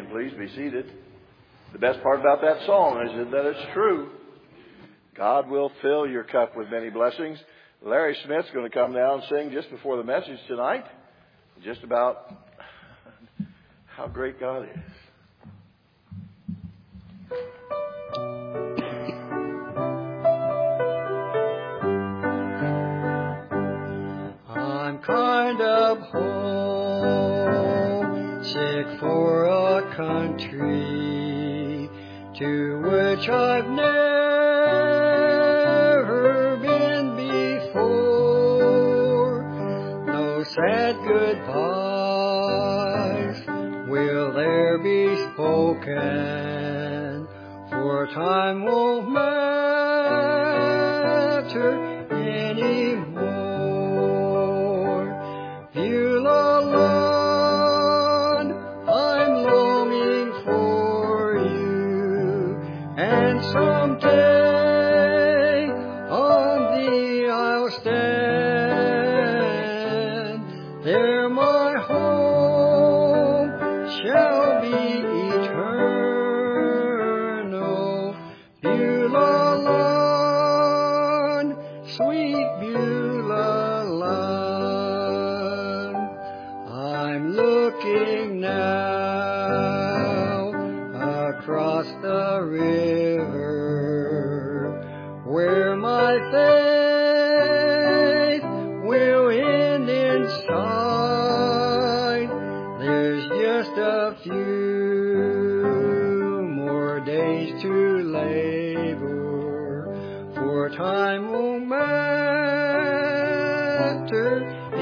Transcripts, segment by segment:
can please be seated. The best part about that song is that it's true. God will fill your cup with many blessings. Larry Smith's going to come down and sing just before the message tonight, just about how great God is. I'm kind of homesick for a country to which I've never been before. No sad goodbyes will there be spoken, for time won't matter anymore. Beulah Land, I'm longing for you, and someday on thee I'll stand. There my home shall be eternal. Beulah Land, sweet Beulah Land. I'm looking now across the river where my faith will end in sight. There's just a few more days to labor, for time won't matter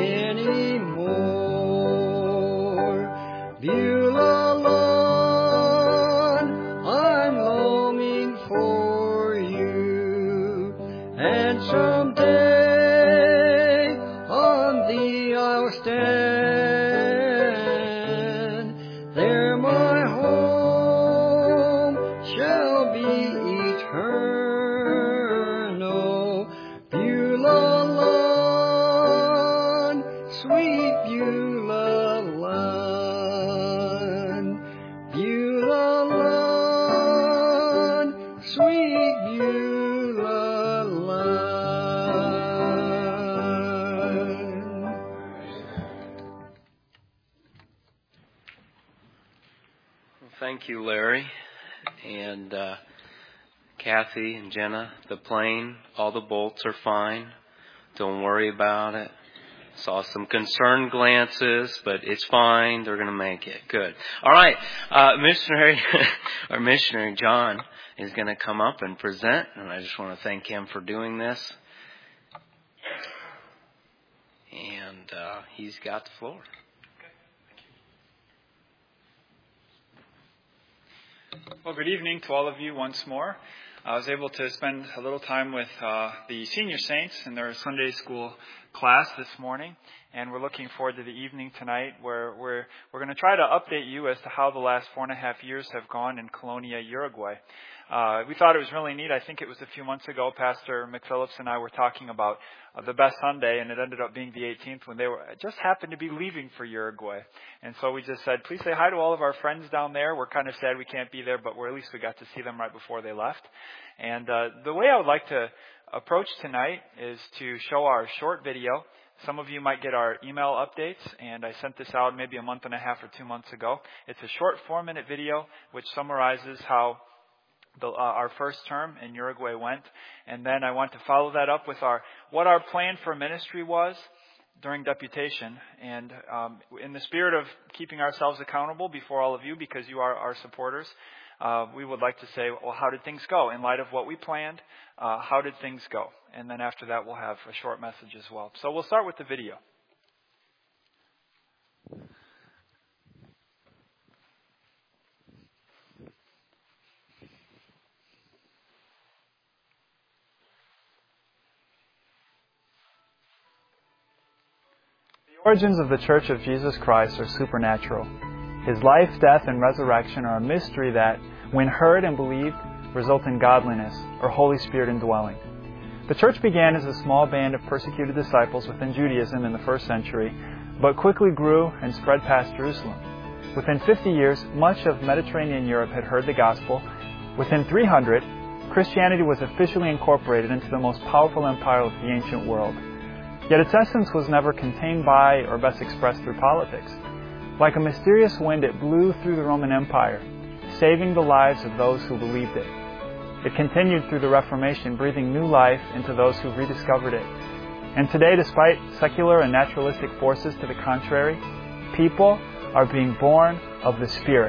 anymore. Beulah Land, I'm longing for you, and someday on thee I'll stand. There my home shall be eternal. Beulah Land, sweet Beulah Land. Beulah Land, sweet Beulah Land. Thank you, Larry, and Kathy and Jenna. The plane, all the bolts are fine. Don't worry about it. Saw some concerned glances, but it's fine. They're going to make it. Good. All right. Missionary John is going to come up and present, and I just want to thank him for doing this. And he's got the floor. Well, good evening to all of you once more. I was able to spend a little time with the senior saints in their Sunday school class this morning, and we're looking forward to the evening tonight where we're going to try to update you as to how the last 4.5 years have gone in Colonia, Uruguay. We thought it was really neat. I think it was a few months ago, Pastor McPhillips and I were talking about the best Sunday, and it ended up being the 18th when they just happened to be leaving for Uruguay. And so we just said, please say hi to all of our friends down there. We're kind of sad we can't be there, but at least we got to see them right before they left. And the way I would like to approach tonight is to show our short video. Some of you might get our email updates, and I sent this out maybe a month and a half or 2 months ago. It's a short 4-minute video which summarizes how our first term in Uruguay went, and then I want to follow that up with what our plan for ministry was during deputation, and in the spirit of keeping ourselves accountable before all of you, because you are our supporters, we would like to say, well, how did things go? In light of what we planned, how did things go? And then after that, we'll have a short message as well. So we'll start with the video. The origins of the Church of Jesus Christ are supernatural. His life, death, and resurrection are a mystery that, when heard and believed, result in godliness or Holy Spirit indwelling. The church began as a small band of persecuted disciples within Judaism in the first century, but quickly grew and spread past Jerusalem. Within 50 years, much of Mediterranean Europe had heard the gospel. Within 300, Christianity was officially incorporated into the most powerful empire of the ancient world. Yet its essence was never contained by or best expressed through politics. Like a mysterious wind, it blew through the Roman Empire, saving the lives of those who believed it. It continued through the Reformation, breathing new life into those who rediscovered it. And today, despite secular and naturalistic forces to the contrary, people are being born of the Spirit.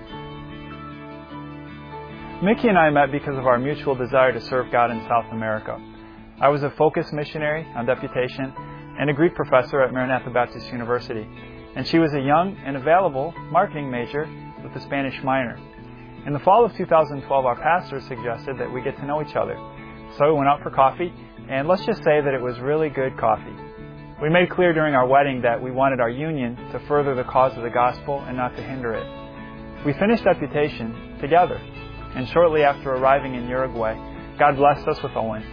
Mickey and I met because of our mutual desire to serve God in South America. I was a Focus missionary on deputation and a Greek professor at Maranatha Baptist University, and she was a young and available marketing major with a Spanish minor. In the fall of 2012, our pastor suggested that we get to know each other. So we went out for coffee, and let's just say that it was really good coffee. We made clear during our wedding that we wanted our union to further the cause of the gospel and not to hinder it. We finished deputation together, and shortly after arriving in Uruguay, God blessed us with Owen.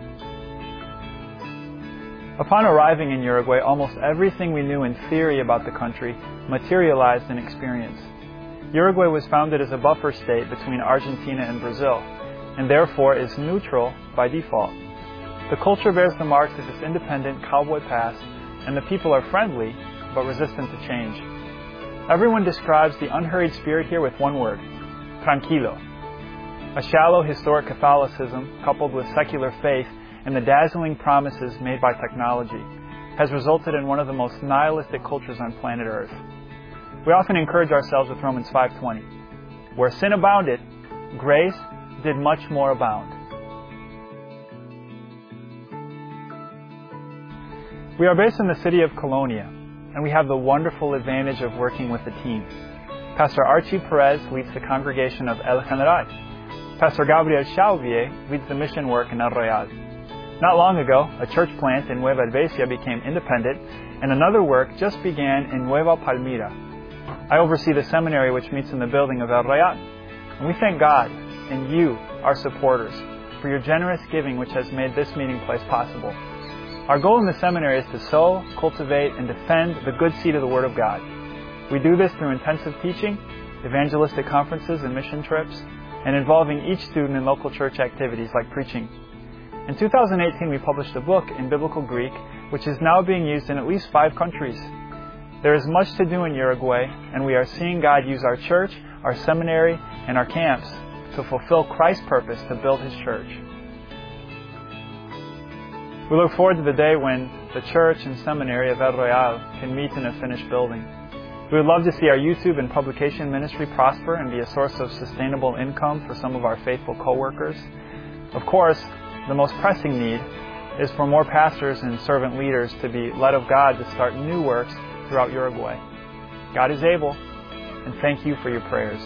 Upon arriving in Uruguay, almost everything we knew in theory about the country materialized in experience. Uruguay was founded as a buffer state between Argentina and Brazil, and therefore is neutral by default. The culture bears the marks of its independent cowboy past, and the people are friendly, but resistant to change. Everyone describes the unhurried spirit here with one word: tranquilo. A shallow historic Catholicism, coupled with secular faith and the dazzling promises made by technology, has resulted in one of the most nihilistic cultures on planet Earth. We often encourage ourselves with Romans 5:20. Where sin abounded, grace did much more abound. We are based in the city of Colonia, and we have the wonderful advantage of working with a team. Pastor Archie Perez leads the congregation of El General. Pastor Gabriel Chauvier leads the mission work in El Royal. Not long ago, a church plant in Nueva Helvecia became independent, and another work just began in Nueva Palmira. I oversee the seminary which meets in the building of El Royal, and we thank God and you, our supporters, for your generous giving which has made this meeting place possible. Our goal in the seminary is to sow, cultivate, and defend the good seed of the Word of God. We do this through intensive teaching, evangelistic conferences and mission trips, and involving each student in local church activities like preaching. In 2018, we published a book in Biblical Greek, which is now being used in at least 5 countries. There is much to do in Uruguay, and we are seeing God use our church, our seminary, and our camps to fulfill Christ's purpose to build His church. We look forward to the day when the church and seminary of El Royal can meet in a finished building. We would love to see our YouTube and publication ministry prosper and be a source of sustainable income for some of our faithful co-workers. Of course, the most pressing need is for more pastors and servant leaders to be led of God to start new works throughout Uruguay. God is able, and thank you for your prayers.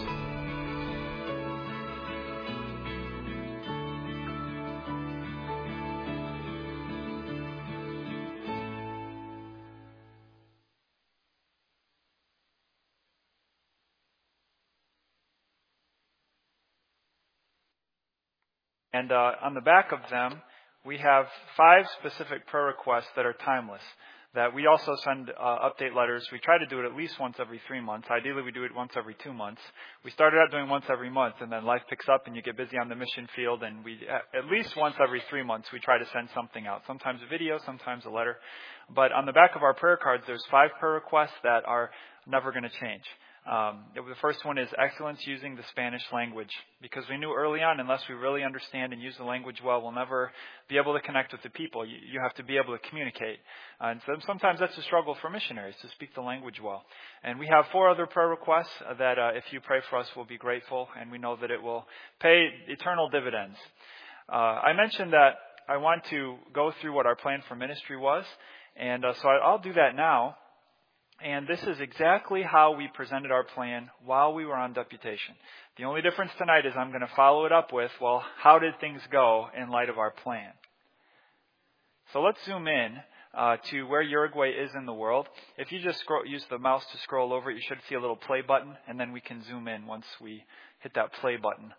And on the back of them, we have 5 specific prayer requests that are timeless, that we also send update letters. We try to do it at least once every 3 months. Ideally, we do it once every 2 months. We started out doing once every month, and then life picks up and you get busy on the mission field, and we at least once every 3 months we try to send something out, sometimes a video, sometimes a letter. But on the back of our prayer cards, there's 5 prayer requests that are never going to change. The first one is excellence using the Spanish language, because we knew early on, unless we really understand and use the language well, we'll never be able to connect with the people. You have to be able to communicate. And so sometimes that's a struggle for missionaries, to speak the language well. And we have 4 other prayer requests that if you pray for us, we'll be grateful, and we know that it will pay eternal dividends. I mentioned that I want to go through what our plan for ministry was, and so I'll do that now. And this is exactly how we presented our plan while we were on deputation. The only difference tonight is I'm going to follow it up with, well, how did things go in light of our plan? So let's zoom in to where Uruguay is in the world. If you just use the mouse to scroll over it, you should see a little play button, and then we can zoom in once we hit that play button.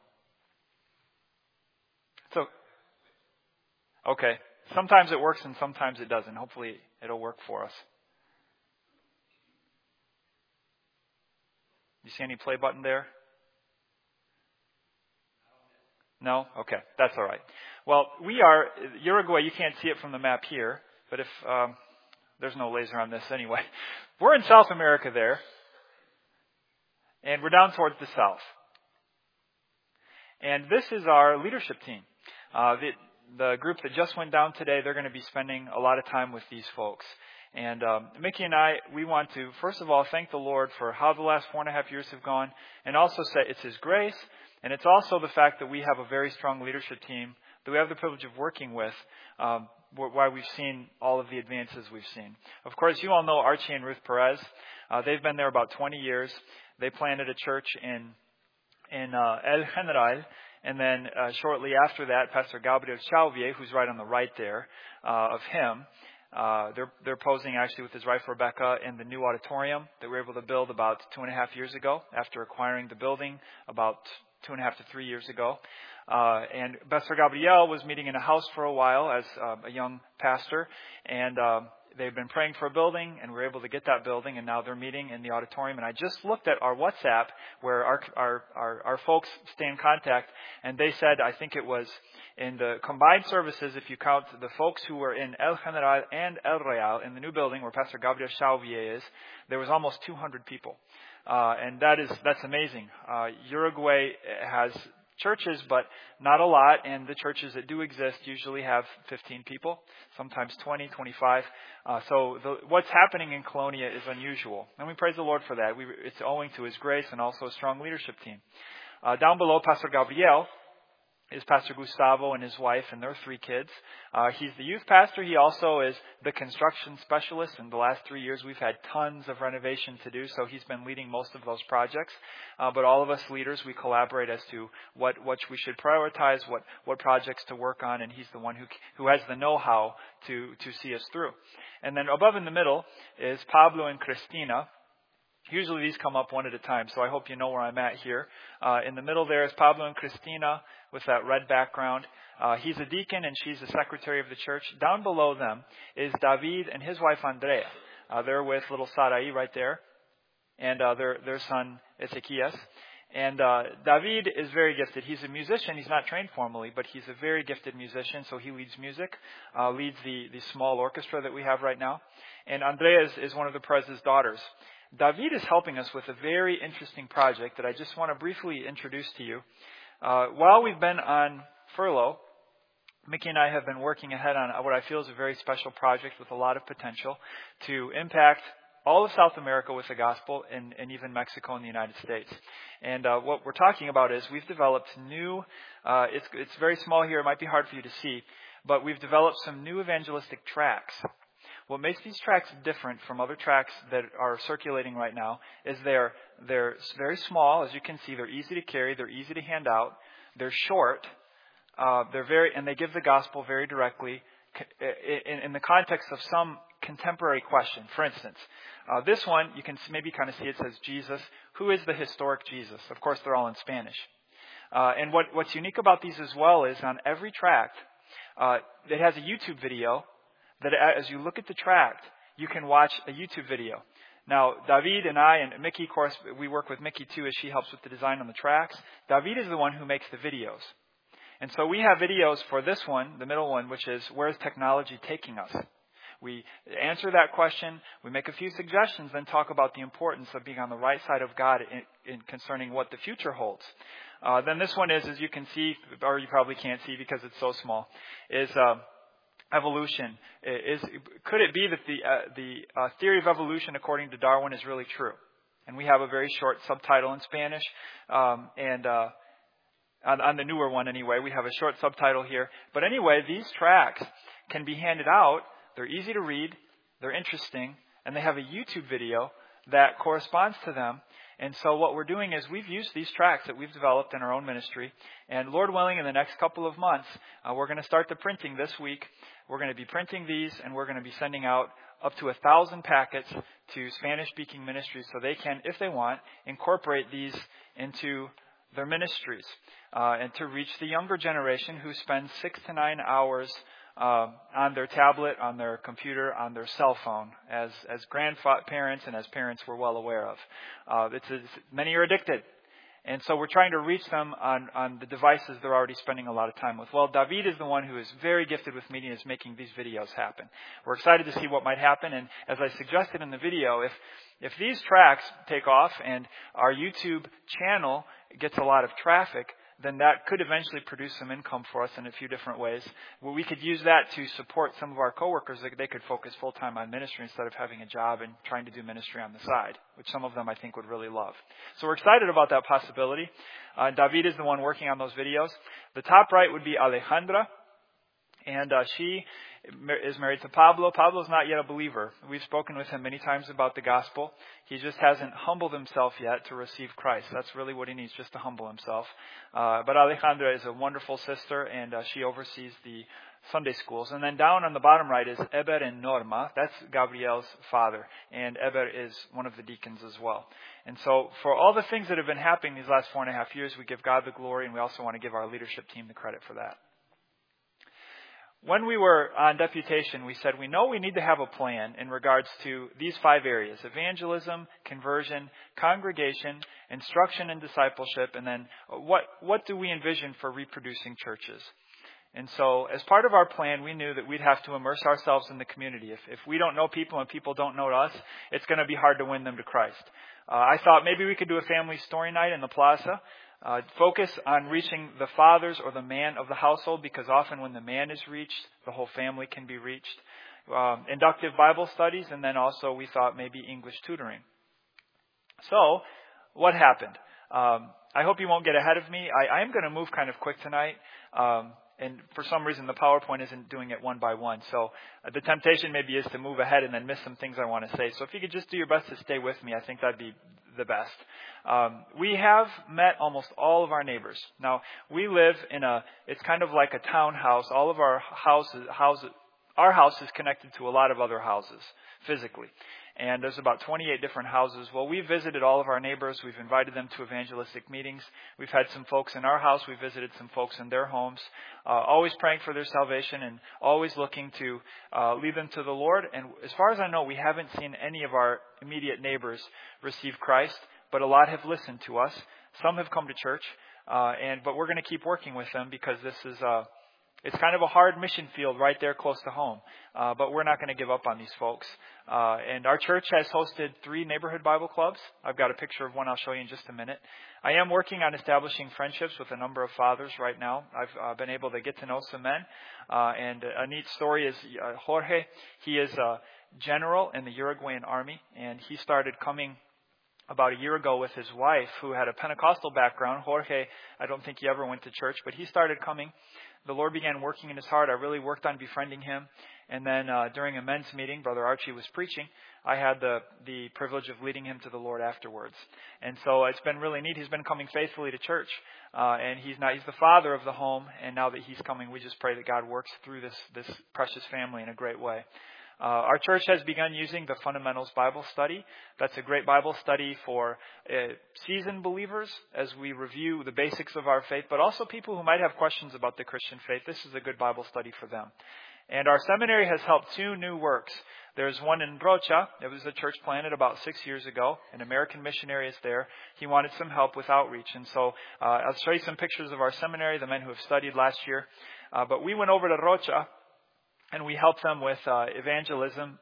So, okay. Sometimes it works and sometimes it doesn't. Hopefully it'll work for us. You see any play button there? No? Okay, that's all right. Well, we are Uruguay. You can't see it from the map here, but if there's no laser on this anyway. We're in South America there, and we're down towards the south. And this is our leadership team. The group that just went down today, they're going to be spending a lot of time with these folks. And Mickey and I, we want to, first of all, thank the Lord for how the last 4.5 years have gone, and also say it's His grace, and it's also the fact that we have a very strong leadership team that we have the privilege of working with, why we've seen all of the advances we've seen. Of course, you all know Archie and Ruth Perez. They've been there about 20 years. They planted a church in El General, and then shortly after that, Pastor Gabriel Chauvier, who's right on the right there of him, they're posing actually with his wife Rebecca in the new auditorium that we were able to build about 2.5 years ago after acquiring the building about 2.5 to 3 years ago. And Pastor Gabriel was meeting in a house for a while as a young pastor, and they've been praying for a building, and we were able to get that building, and now they're meeting in the auditorium. And I just looked at our WhatsApp where our folks stay in contact, and they said, I think it was in the combined services, if you count the folks who were in El General and El Real in the new building where Pastor Gabriel Chauvier is, there was almost 200 people. And that's amazing. Uruguay has churches, but not a lot, and the churches that do exist usually have 15 people, sometimes 20, 25. So what's happening in Colonia is unusual, and we praise the Lord for that. It's owing to His grace and also a strong leadership team. Down below, Pastor Gabriel is Pastor Gustavo and his wife and their 3 kids. He's the youth pastor. He also is the construction specialist. In the last 3 years, we've had tons of renovation to do, so he's been leading most of those projects. But all of us leaders, we collaborate as to what we should prioritize, what projects to work on, and he's the one who has the know-how to see us through. And then above in the middle is Pablo and Cristina. Usually these come up one at a time, so I hope you know where I'm at here. In the middle there is Pablo and Cristina with that red background. He's a deacon and she's the secretary of the church. Down below them is David and his wife Andrea. They're with little Sarai right there, and their son Ezequias. And David is very gifted. He's a musician. He's not trained formally, but he's a very gifted musician, so he leads music, leads the small orchestra that we have right now. And Andrea is one of the Perez's daughters. David is helping us with a very interesting project that I just want to briefly introduce to you. While we've been on furlough, Mickey and I have been working ahead on what I feel is a very special project with a lot of potential to impact all of South America with the gospel and even Mexico and the United States. And what we're talking about is we've developed new, it's very small here, it might be hard for you to see, but we've developed some new evangelistic tracts. What makes these tracts different from other tracts that are circulating right now is they're very small. As you can see, they're easy to carry, they're easy to hand out, they're short, and they give the gospel very directly in the context of some contemporary question. For instance, this one, you can maybe kind of see it says Jesus. Who is the historic Jesus? Of course, they're all in Spanish. And what's unique about these as well is on every tract, it has a YouTube video that as you look at the tract, you can watch a YouTube video. Now, David and I and Mickey, of course, we work with Mickey too as she helps with the design on the tracts. David is the one who makes the videos. And so we have videos for this one, the middle one, which is, where is technology taking us? We answer that question, we make a few suggestions, then talk about the importance of being on the right side of God in concerning what the future holds. Then this one is, as you can see, or you probably can't see because it's so small, is evolution. Could it be that the theory of evolution according to Darwin is really true? And we have a very short subtitle in Spanish, and on the newer one anyway, we have a short subtitle here. But anyway, these tracts can be handed out. They're easy to read, they're interesting, and they have a YouTube video that corresponds to them. And so what we're doing is we've used these tracts that we've developed in our own ministry. And Lord willing, in the next couple of months, we're going to start the printing this week. We're going to be printing these, and we're going to be sending out up to 1,000 packets to Spanish-speaking ministries so they can, if they want, incorporate these into their ministries and to reach the younger generation who spends 6 to 9 hours on their tablet, on their computer, on their cell phone, as grandparents and as parents we're well aware of. Many are addicted. And so we're trying to reach them on the devices they're already spending a lot of time with. Well, David is the one who is very gifted with media and is making these videos happen. We're excited to see what might happen. And as I suggested in the video, if these tracks take off and our YouTube channel gets a lot of traffic, then that could eventually produce some income for us in a few different ways. Well, we could use that to support some of our coworkers that they could focus full-time on ministry instead of having a job and trying to do ministry on the side, which some of them I think would really love. So we're excited about that possibility. David is the one working on those videos. The top right would be Alejandra, and she is married to Pablo. Pablo's not yet a believer. We've spoken with him many times about the gospel. He just hasn't humbled himself yet to receive Christ. That's really what he needs, just to humble himself. But Alejandra is a wonderful sister, and she oversees the Sunday schools. And then down on the bottom right is Eber and Norma. That's Gabriel's father. And Eber is one of the deacons as well. And so for all the things that have been happening these last 4.5 years, we give God the glory, and we also want to give our leadership team the credit for that. When we were on deputation, we said we know we need to have a plan in regards to these 5 areas: evangelism, conversion, congregation, instruction and discipleship, and then what do we envision for reproducing churches? And so as part of our plan, we knew that we'd have to immerse ourselves in the community. If we don't know people and people don't know us, it's going to be hard to win them to Christ. I thought maybe we could do a family story night in the plaza. Focus on reaching the fathers or the man of the household, because often when the man is reached, the whole family can be reached. Inductive Bible studies, and then also we thought maybe English tutoring. So, what happened? I hope you won't get ahead of me. I am going to move kind of quick tonight. And for some reason, the PowerPoint isn't doing it one by one. So the temptation maybe is to move ahead and then miss some things I want to say. So if you could just do your best to stay with me, I think that'd be the best. We have met almost all of our neighbors. Now, we live it's kind of like a townhouse. All of our our house is connected to a lot of other houses physically. And there's about 28 different houses. Well, we visited all of our neighbors. We've invited them to evangelistic meetings. We've had some folks in our house. We visited some folks in their homes, always praying for their salvation and always looking to lead them to the Lord. And as far as I know, we haven't seen any of our immediate neighbors receive Christ, but a lot have listened to us. Some have come to church, but we're going to keep working with them because this is it's kind of a hard mission field right there close to home. But we're not going to give up on these folks. And our church has hosted 3 neighborhood Bible clubs. I've got a picture of one I'll show you in just a minute. I am working on establishing friendships with a number of fathers right now. I've been able to get to know some men. And a neat story is Jorge. He is a general in the Uruguayan army, and he started coming about a year ago with his wife, who had a Pentecostal background. Jorge, I don't think he ever went to church, but he started coming. The Lord began working in his heart. I really worked on befriending him. And then during a men's meeting, Brother Archie was preaching. I had the privilege of leading him to the Lord afterwards. And so it's been really neat. He's been coming faithfully to church. And he's the father of the home. And now that he's coming, we just pray that God works through this precious family in a great way. Our church has begun using the Fundamentals Bible Study. That's a great Bible study for seasoned believers as we review the basics of our faith, but also people who might have questions about the Christian faith. This is a good Bible study for them. And our seminary has helped 2 new works. There's one in Rocha. It was a church planted about 6 years ago. An American missionary is there. He wanted some help with outreach. And so I'll show you some pictures of our seminary, the men who have studied last year. But we went over to Rocha, and we helped them with evangelism.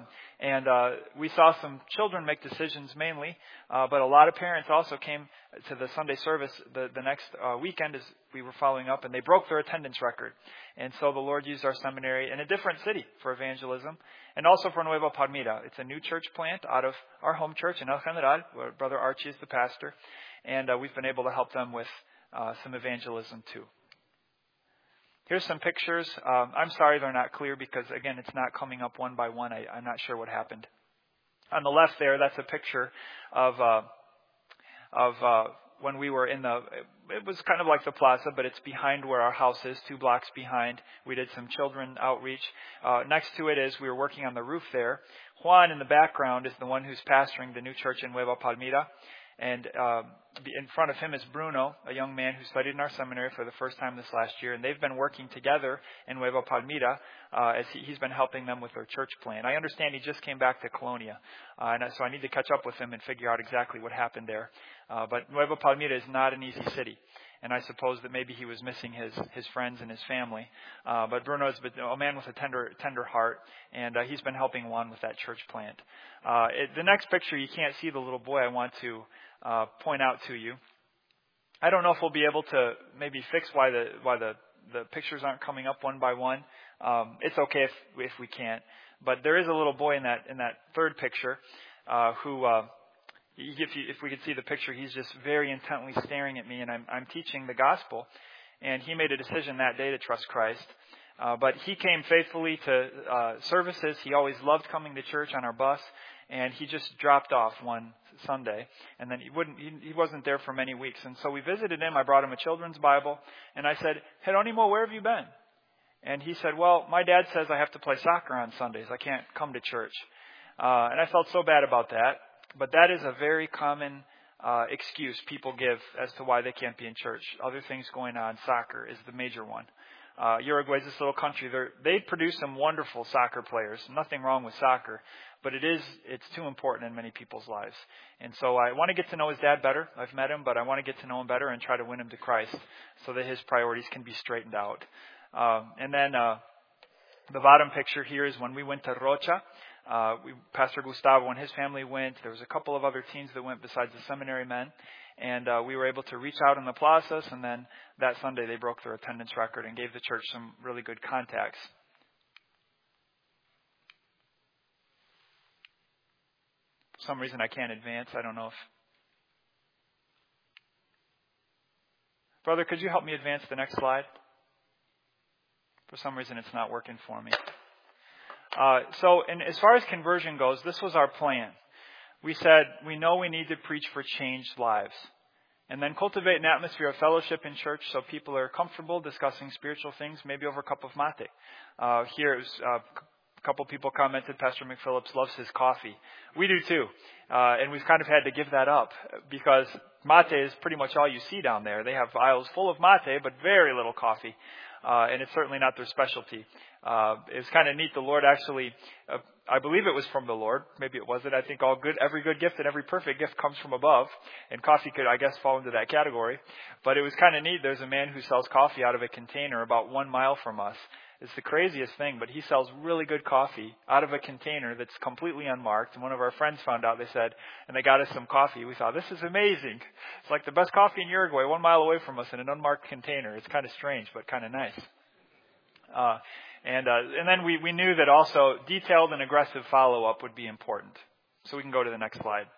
And we saw some children make decisions mainly, but a lot of parents also came to the Sunday service the next weekend as we were following up, and they broke their attendance record. And so the Lord used our seminary in a different city for evangelism, and also for Nueva Palmira. It's a new church plant out of our home church in El General, where Brother Archie is the pastor, and we've been able to help them with some evangelism too. Here's some pictures. I'm sorry they're not clear because, again, it's not coming up one by one. I'm not sure what happened. On the left there, that's a picture of when we were it was kind of like the plaza, but it's behind where our house is, 2 blocks behind. We did some children outreach. Next to it is we were working on the roof there. Juan in the background is the one who's pastoring the new church in Nueva Palmira. And in front of him is Bruno, a young man who studied in our seminary for the first time this last year. And they've been working together in Nueva Palmira as he's been helping them with their church plan. I understand he just came back to Colonia. So I need to catch up with him and figure out exactly what happened there. But Nueva Palmira is not an easy city. And I suppose that maybe he was missing his friends and his family. But Bruno is a man with a tender heart, and he's been helping Juan with that church plant. The next picture, you can't see the little boy I want to point out to you. I don't know if we'll be able to maybe fix why the pictures aren't coming up one by one. It's okay if we can't. But there is a little boy in that third picture who. If we could see the picture, he's just very intently staring at me, and I'm teaching the gospel. And he made a decision that day to trust Christ. But he came faithfully to services. He always loved coming to church on our bus, and he just dropped off one Sunday. And then he wasn't there for many weeks. And so we visited him. I brought him a children's Bible, and I said, "Jeronimo, where have you been?" And he said, "Well, my dad says I have to play soccer on Sundays. I can't come to church." And I felt so bad about that. But that is a very common excuse people give as to why they can't be in church. Other things going on. Soccer is the major one. Uruguay is this little country. They produce some wonderful soccer players. Nothing wrong with soccer. But it's too important in many people's lives. And so I want to get to know his dad better. I've met him, but I want to get to know him better and try to win him to Christ so that his priorities can be straightened out. And then the bottom picture here is when we went to Rocha. Pastor Gustavo and his family went. There was a couple of other teens that went besides the seminary men. And we were able to reach out in the plazas. And then that Sunday they broke their attendance record and gave the church some really good contacts. For some reason I can't advance. I don't know if... Brother, could you help me advance the next slide? For some reason it's not working for me. So as far as conversion goes, this was our plan. We said, we know we need to preach for changed lives. And then cultivate an atmosphere of fellowship in church so people are comfortable discussing spiritual things, maybe over a cup of mate. Here, it was, a couple people commented, Pastor McPhillips loves his coffee. We do too. And we've kind of had to give that up because mate is pretty much all you see down there. They have aisles full of mate, but very little coffee. And it's certainly not their specialty. It was kind of neat. The Lord actually, I believe it was from the Lord. Maybe it wasn't. I think every good gift and every perfect gift comes from above. And coffee could, I guess, fall into that category. But it was kind of neat. There's a man who sells coffee out of a container about 1 mile from us. It's the craziest thing, but he sells really good coffee out of a container that's completely unmarked. And one of our friends found out, they said, and they got us some coffee. We thought, this is amazing. It's like the best coffee in Uruguay, 1 mile away from us in an unmarked container. It's kind of strange, but kind of nice. And then we knew that also detailed and aggressive follow-up would be important. So we can go to the next slide.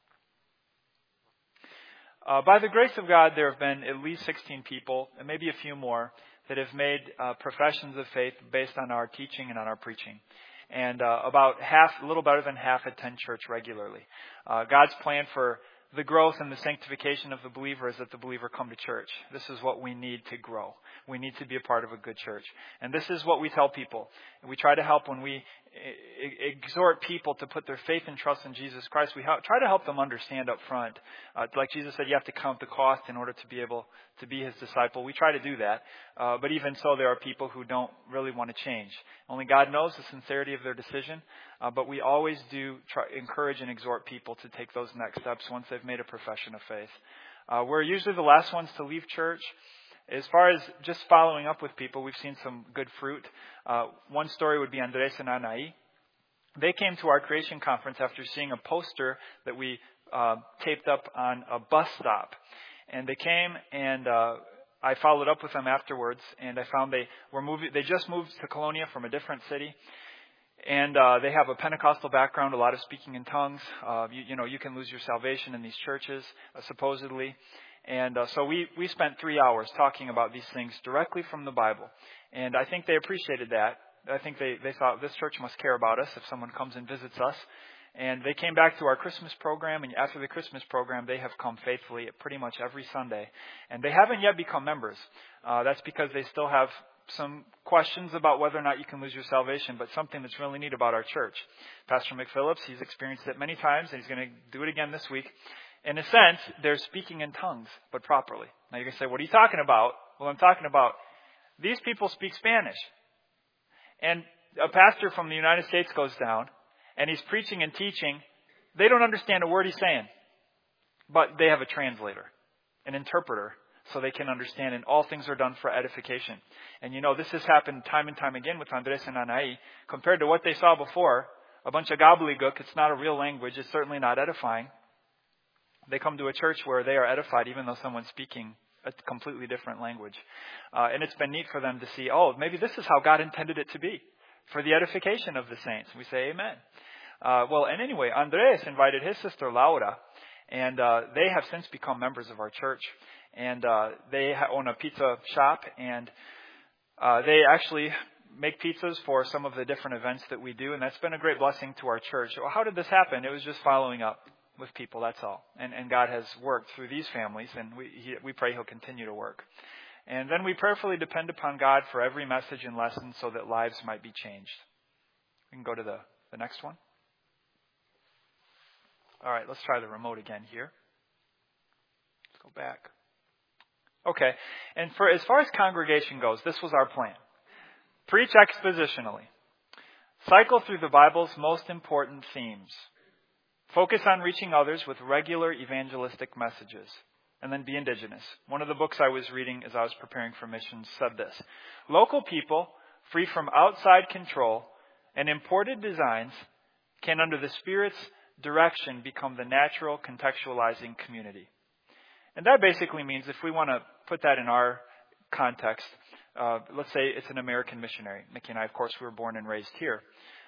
By the grace of God, there have been at least 16 people, and maybe a few more, that have made professions of faith based on our teaching and on our preaching. And about half, a little better than half, attend church regularly. God's plan for the growth and the sanctification of the believer is that the believer come to church. This is what we need to grow. We need to be a part of a good church. And this is what we tell people. And we try to help when we exhort people to put their faith and trust in Jesus Christ. We try to help them understand up front. Like Jesus said, you have to count the cost in order to be able to be his disciple. We try to do that. But even so, there are people who don't really want to change. Only God knows the sincerity of their decision. But we always do encourage and exhort people to take those next steps once they've made a profession of faith. We're usually the last ones to leave church. As far as just following up with people, we've seen some good fruit. One story would be Andres and Anaí. They came to our creation conference after seeing a poster that we taped up on a bus stop. And they came, and I followed up with them afterwards, and I found they just moved to Colonia from a different city. And they have a Pentecostal background, a lot of speaking in tongues. You can lose your salvation in these churches, supposedly. And so we spent 3 hours talking about these things directly from the Bible. And I think they appreciated that. I think they thought this church must care about us if someone comes and visits us. And they came back to our Christmas program. And after the Christmas program, they have come faithfully pretty much every Sunday. And they haven't yet become members. That's because they still have some questions about whether or not you can lose your salvation, but something that's really neat about our church. Pastor McPhillips, he's experienced it many times, and he's going to do it again this week. In a sense, they're speaking in tongues, but properly. Now you're going to say, what are you talking about? Well, I'm talking about these people speak Spanish. And a pastor from the United States goes down, and he's preaching and teaching. They don't understand a word he's saying, but they have a translator, an interpreter, so they can understand, and all things are done for edification. And this has happened time and time again with Andres and Anaí. Compared to what they saw before, a bunch of gobbledygook, it's not a real language, it's certainly not edifying. They come to a church where they are edified, even though someone's speaking a completely different language. And it's been neat for them to see, maybe this is how God intended it to be, for the edification of the saints. We say amen. And anyway, Andres invited his sister Laura, and they have since become members of our church. And they own a pizza shop, and they actually make pizzas for some of the different events that we do, and that's been a great blessing to our church. Well, how did this happen? It was just following up with people, that's all. And God has worked through these families, and we pray He'll continue to work. And then we prayerfully depend upon God for every message and lesson so that lives might be changed. We can go to the next one. All right, let's try the remote again here. Let's go back. Okay, and as far as congregation goes, this was our plan. Preach expositionally. Cycle through the Bible's most important themes. Focus on reaching others with regular evangelistic messages. And then be indigenous. One of the books I was reading as I was preparing for missions said this: local people, free from outside control and imported designs, can under the Spirit's direction become the natural contextualizing community. And that basically means, if we want to put that in our context, let's say it's an American missionary. Mickey and I, of course, we were born and raised here.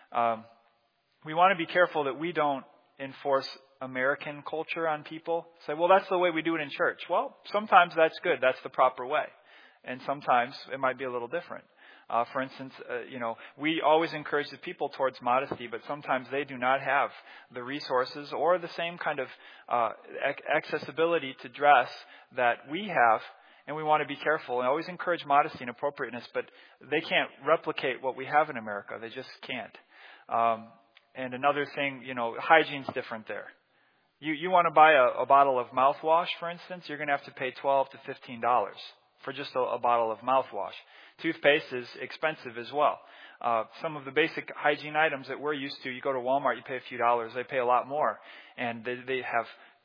We want to be careful that we don't enforce American culture on people. Say, well, that's the way we do it in church. Well, sometimes that's good. That's the proper way. And sometimes it might be a little different. For instance, we always encourage the people towards modesty, but sometimes they do not have the resources or the same kind of accessibility to dress that we have, and we want to be careful. And always encourage modesty and appropriateness, but they can't replicate what we have in America. They just can't. And another thing, hygiene's different there. You want to buy a bottle of mouthwash, for instance, you're going to have to pay $12 to $15 for just a bottle of mouthwash. Toothpaste is expensive as well. Some of the basic hygiene items that we're used to, you go to Walmart, you pay a few dollars, they pay a lot more. And they have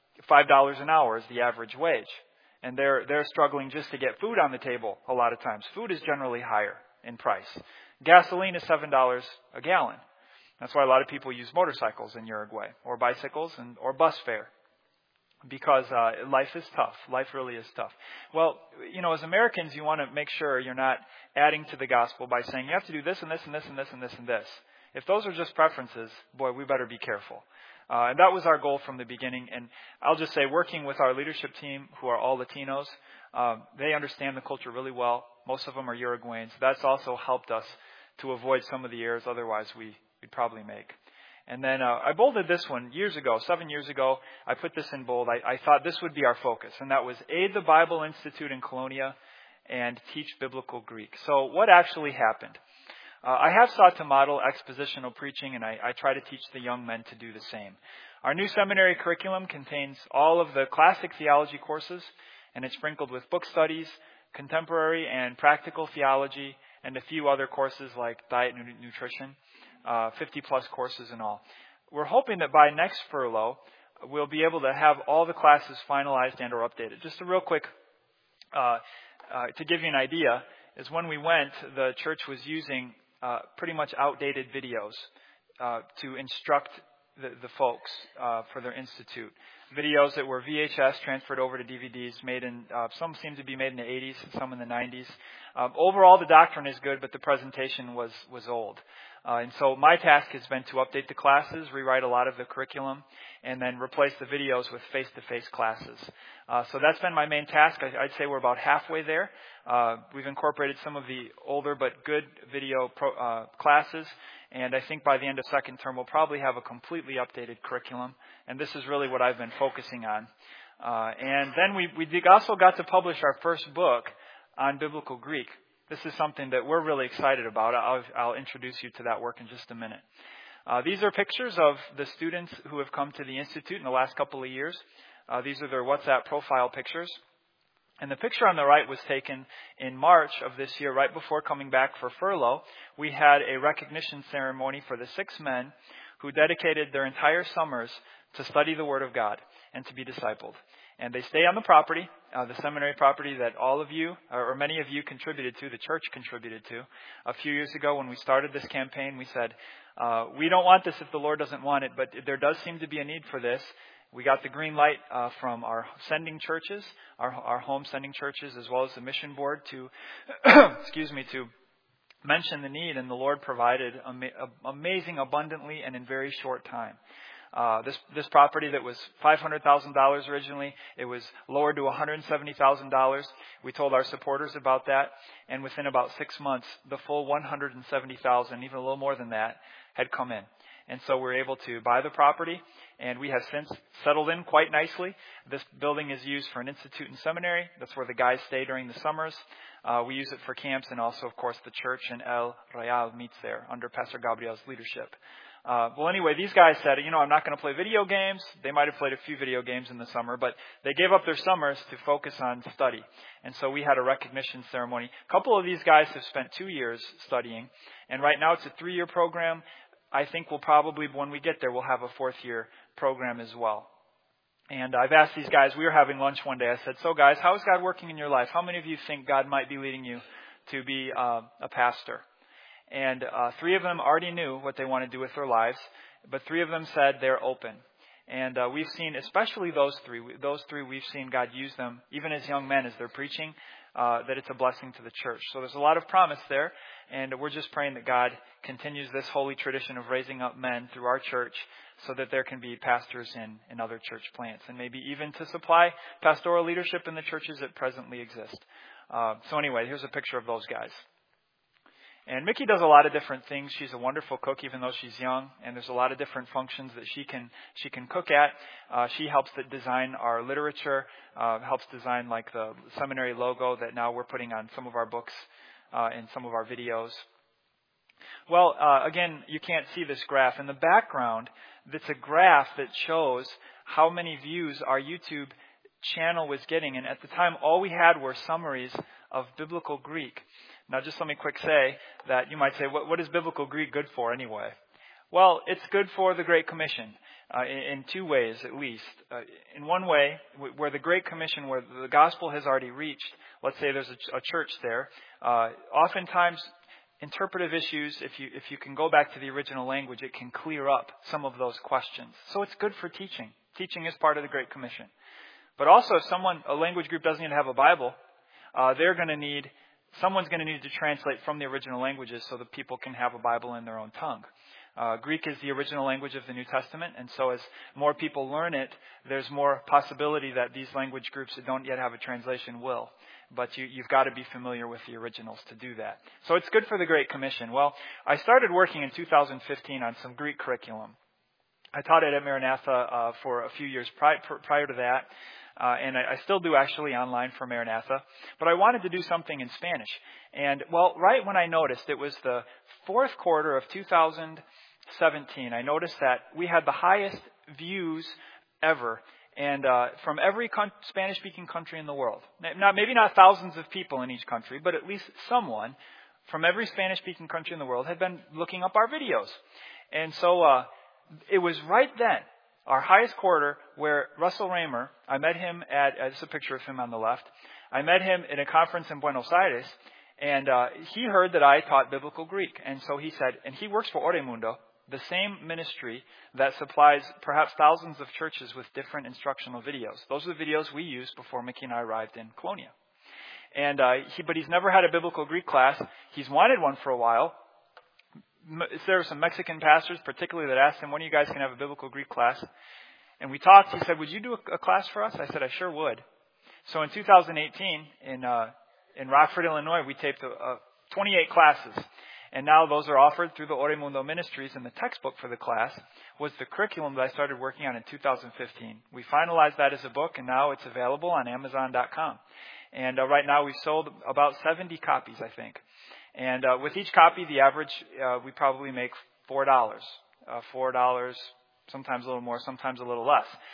$5 an hour is the average wage. And they're struggling just to get food on the table a lot of times. Food is generally higher in price. Gasoline is $7 a gallon. That's why a lot of people use motorcycles in Uruguay, or bicycles, or bus fare, because life is tough. Life really is tough. Well, as Americans, you want to make sure you're not adding to the gospel by saying you have to do this and this and this and this and this and this. If those are just preferences, boy, we better be careful. And that was our goal from the beginning. And I'll just say, working with our leadership team, who are all Latinos, they understand the culture really well. Most of them are Uruguayans. That's also helped us to avoid some of the errors otherwise we'd probably make. And then I bolded this one 7 years ago. I put this in bold. I thought this would be our focus, and that was aid the Bible Institute in Colonia and teach biblical Greek. So what actually happened? I have sought to model expositional preaching, and I try to teach the young men to do the same. Our new seminary curriculum contains all of the classic theology courses, and it's sprinkled with book studies, contemporary and practical theology, and a few other courses like diet and nutrition. 50-plus courses in all. We're hoping that by next furlough, we'll be able to have all the classes finalized and or updated. Just a real quick, to give you an idea, is when we went, the church was using pretty much outdated videos to instruct the folks for their institute. Videos that were VHS transferred over to DVDs, some seem to be made in the 80s, some in the 90s. Overall, the doctrine is good, but the presentation was old. And so my task has been to update the classes, rewrite a lot of the curriculum, and then replace the videos with face-to-face classes. So that's been my main task. I'd say we're about halfway there. We've incorporated some of the older but good video classes, and I think by the end of second term we'll probably have a completely updated curriculum. And this is really what I've been focusing on. And then we also got to publish our first book on biblical Greek. This is something that we're really excited about. I'll introduce you to that work in just a minute. These are pictures of the students who have come to the Institute in the last couple of years. These are their WhatsApp profile pictures. And the picture on the right was taken in March of this year, right before coming back for furlough. We had a recognition ceremony for the 6 men who dedicated their entire summers to study the Word of God and to be discipled. And they stay on the property, the seminary property that all of you, or many of you contributed to, the church contributed to. A few years ago when we started this campaign, we said, we don't want this if the Lord doesn't want it, but there does seem to be a need for this. We got the green light from our sending churches, our home sending churches, as well as the mission board to, to mention the need, and the Lord provided amazing, abundantly, and in very short time. This property that was $500,000 originally, it was lowered to $170,000. We told our supporters about that, and within about 6 months, the full $170,000, even a little more than that, had come in. And so we're able to buy the property, and we have since settled in quite nicely. This building is used for an institute and seminary. That's where the guys stay during the summers. We use it for camps, and also, of course, the church in El Real meets there under Pastor Gabriel's leadership. Well, anyway, these guys said, I'm not going to play video games. They might have played a few video games in the summer, but they gave up their summers to focus on study. And so we had a recognition ceremony. A couple of these guys have spent 2 years studying, and right now it's a 3-year program. I think we'll probably, when we get there, we'll have a 4th-year program as well. And I've asked these guys, we were having lunch one day, I said, so guys, how is God working in your life? How many of you think God might be leading you to be a pastor? And 3 of them already knew what they want to do with their lives, but 3 of them said they're open. And we've seen, especially those 3, we've seen God use them, even as young men, as they're preaching, that it's a blessing to the church. So there's a lot of promise there, and we're just praying that God continues this holy tradition of raising up men through our church so that there can be pastors in other church plants, and maybe even to supply pastoral leadership in the churches that presently exist. So anyway, here's a picture of those guys. And Mickey does a lot of different things. She's a wonderful cook, even though she's young, and there's a lot of different functions that she can cook at. She helps to design our literature, helps design like the seminary logo that now we're putting on some of our books and some of our videos. Well, again, you can't see this graph. In the background, it's a graph that shows how many views our YouTube channel was getting. And at the time, all we had were summaries of biblical Greek. Now, just let me quick say that you might say, what is biblical Greek good for anyway? Well, it's good for the Great Commission in 2 ways at least. In one way, where the Great Commission, where the gospel has already reached, let's say there's a church there, oftentimes interpretive issues, if you can go back to the original language, it can clear up some of those questions. So it's good for teaching. Teaching is part of the Great Commission. But also, if a language group doesn't even have a Bible, someone's going to need to translate from the original languages so that people can have a Bible in their own tongue. Greek is the original language of the New Testament, and so as more people learn it, there's more possibility that these language groups that don't yet have a translation will. But you've got to be familiar with the originals to do that. So it's good for the Great Commission. Well, I started working in 2015 on some Greek curriculum. I taught it at Maranatha for a few years prior to that. And I still do actually online for Maranatha. But I wanted to do something in Spanish. And, well, right when I noticed, it was the 4th quarter of 2017, I noticed that we had the highest views ever. And from every Spanish-speaking country in the world. Maybe not thousands of people in each country, but at least someone from every Spanish-speaking country in the world had been looking up our videos. And so it was right then, our highest quarter, where Russell Raymer, I met him this is a picture of him on the left. I met him at a conference in Buenos Aires, and he heard that I taught biblical Greek. And so he said, and he works for Oremundo, the same ministry that supplies perhaps thousands of churches with different instructional videos. Those are the videos we used before Mickey and I arrived in Colonia. And but he's never had a biblical Greek class. He's wanted one for a while. There were some Mexican pastors, particularly, that asked him, when you guys can have a biblical Greek class? And we talked. He said, would you do a class for us? I said, I sure would. So in 2018, in Rockford, Illinois, we taped 28 classes. And now those are offered through the Oremundo Ministries, and the textbook for the class was the curriculum that I started working on in 2015. We finalized that as a book, and now it's available on Amazon.com. And right now we've sold about 70 copies, I think. And with each copy, the average, we probably make $4. $4, sometimes a little more, sometimes a little less.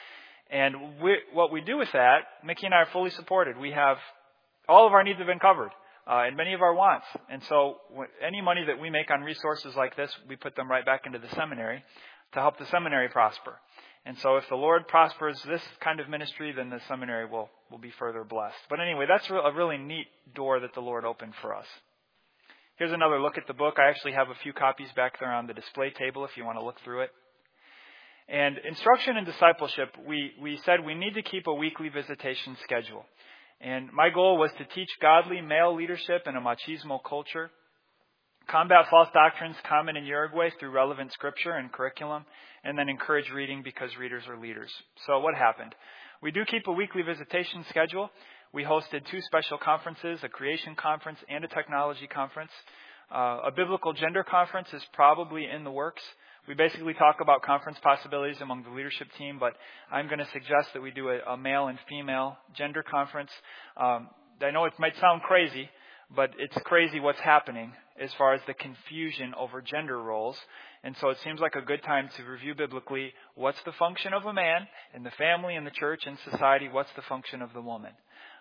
And what we do with that, Mickey and I are fully supported. We have all of our needs have been covered, and many of our wants. And so any money that we make on resources like this, we put them right back into the seminary to help the seminary prosper. And so if the Lord prospers this kind of ministry, then the seminary will be further blessed. But anyway, that's a really neat door that the Lord opened for us. Here's another look at the book. I actually have a few copies back there on the display table if you want to look through it. And instruction and discipleship, we said we need to keep a weekly visitation schedule. And my goal was to teach godly male leadership in a machismo culture, combat false doctrines common in Uruguay through relevant scripture and curriculum, and then encourage reading because readers are leaders. So what happened? We do keep a weekly visitation schedule. We hosted 2 special conferences, a creation conference and a technology conference. A biblical gender conference is probably in the works. We basically talk about conference possibilities among the leadership team, but I'm going to suggest that we do a male and female gender conference. I know it might sound crazy, but it's crazy what's happening as far as the confusion over gender roles. And so it seems like a good time to review biblically what's the function of a man in the family, in the church, in society, what's the function of the woman.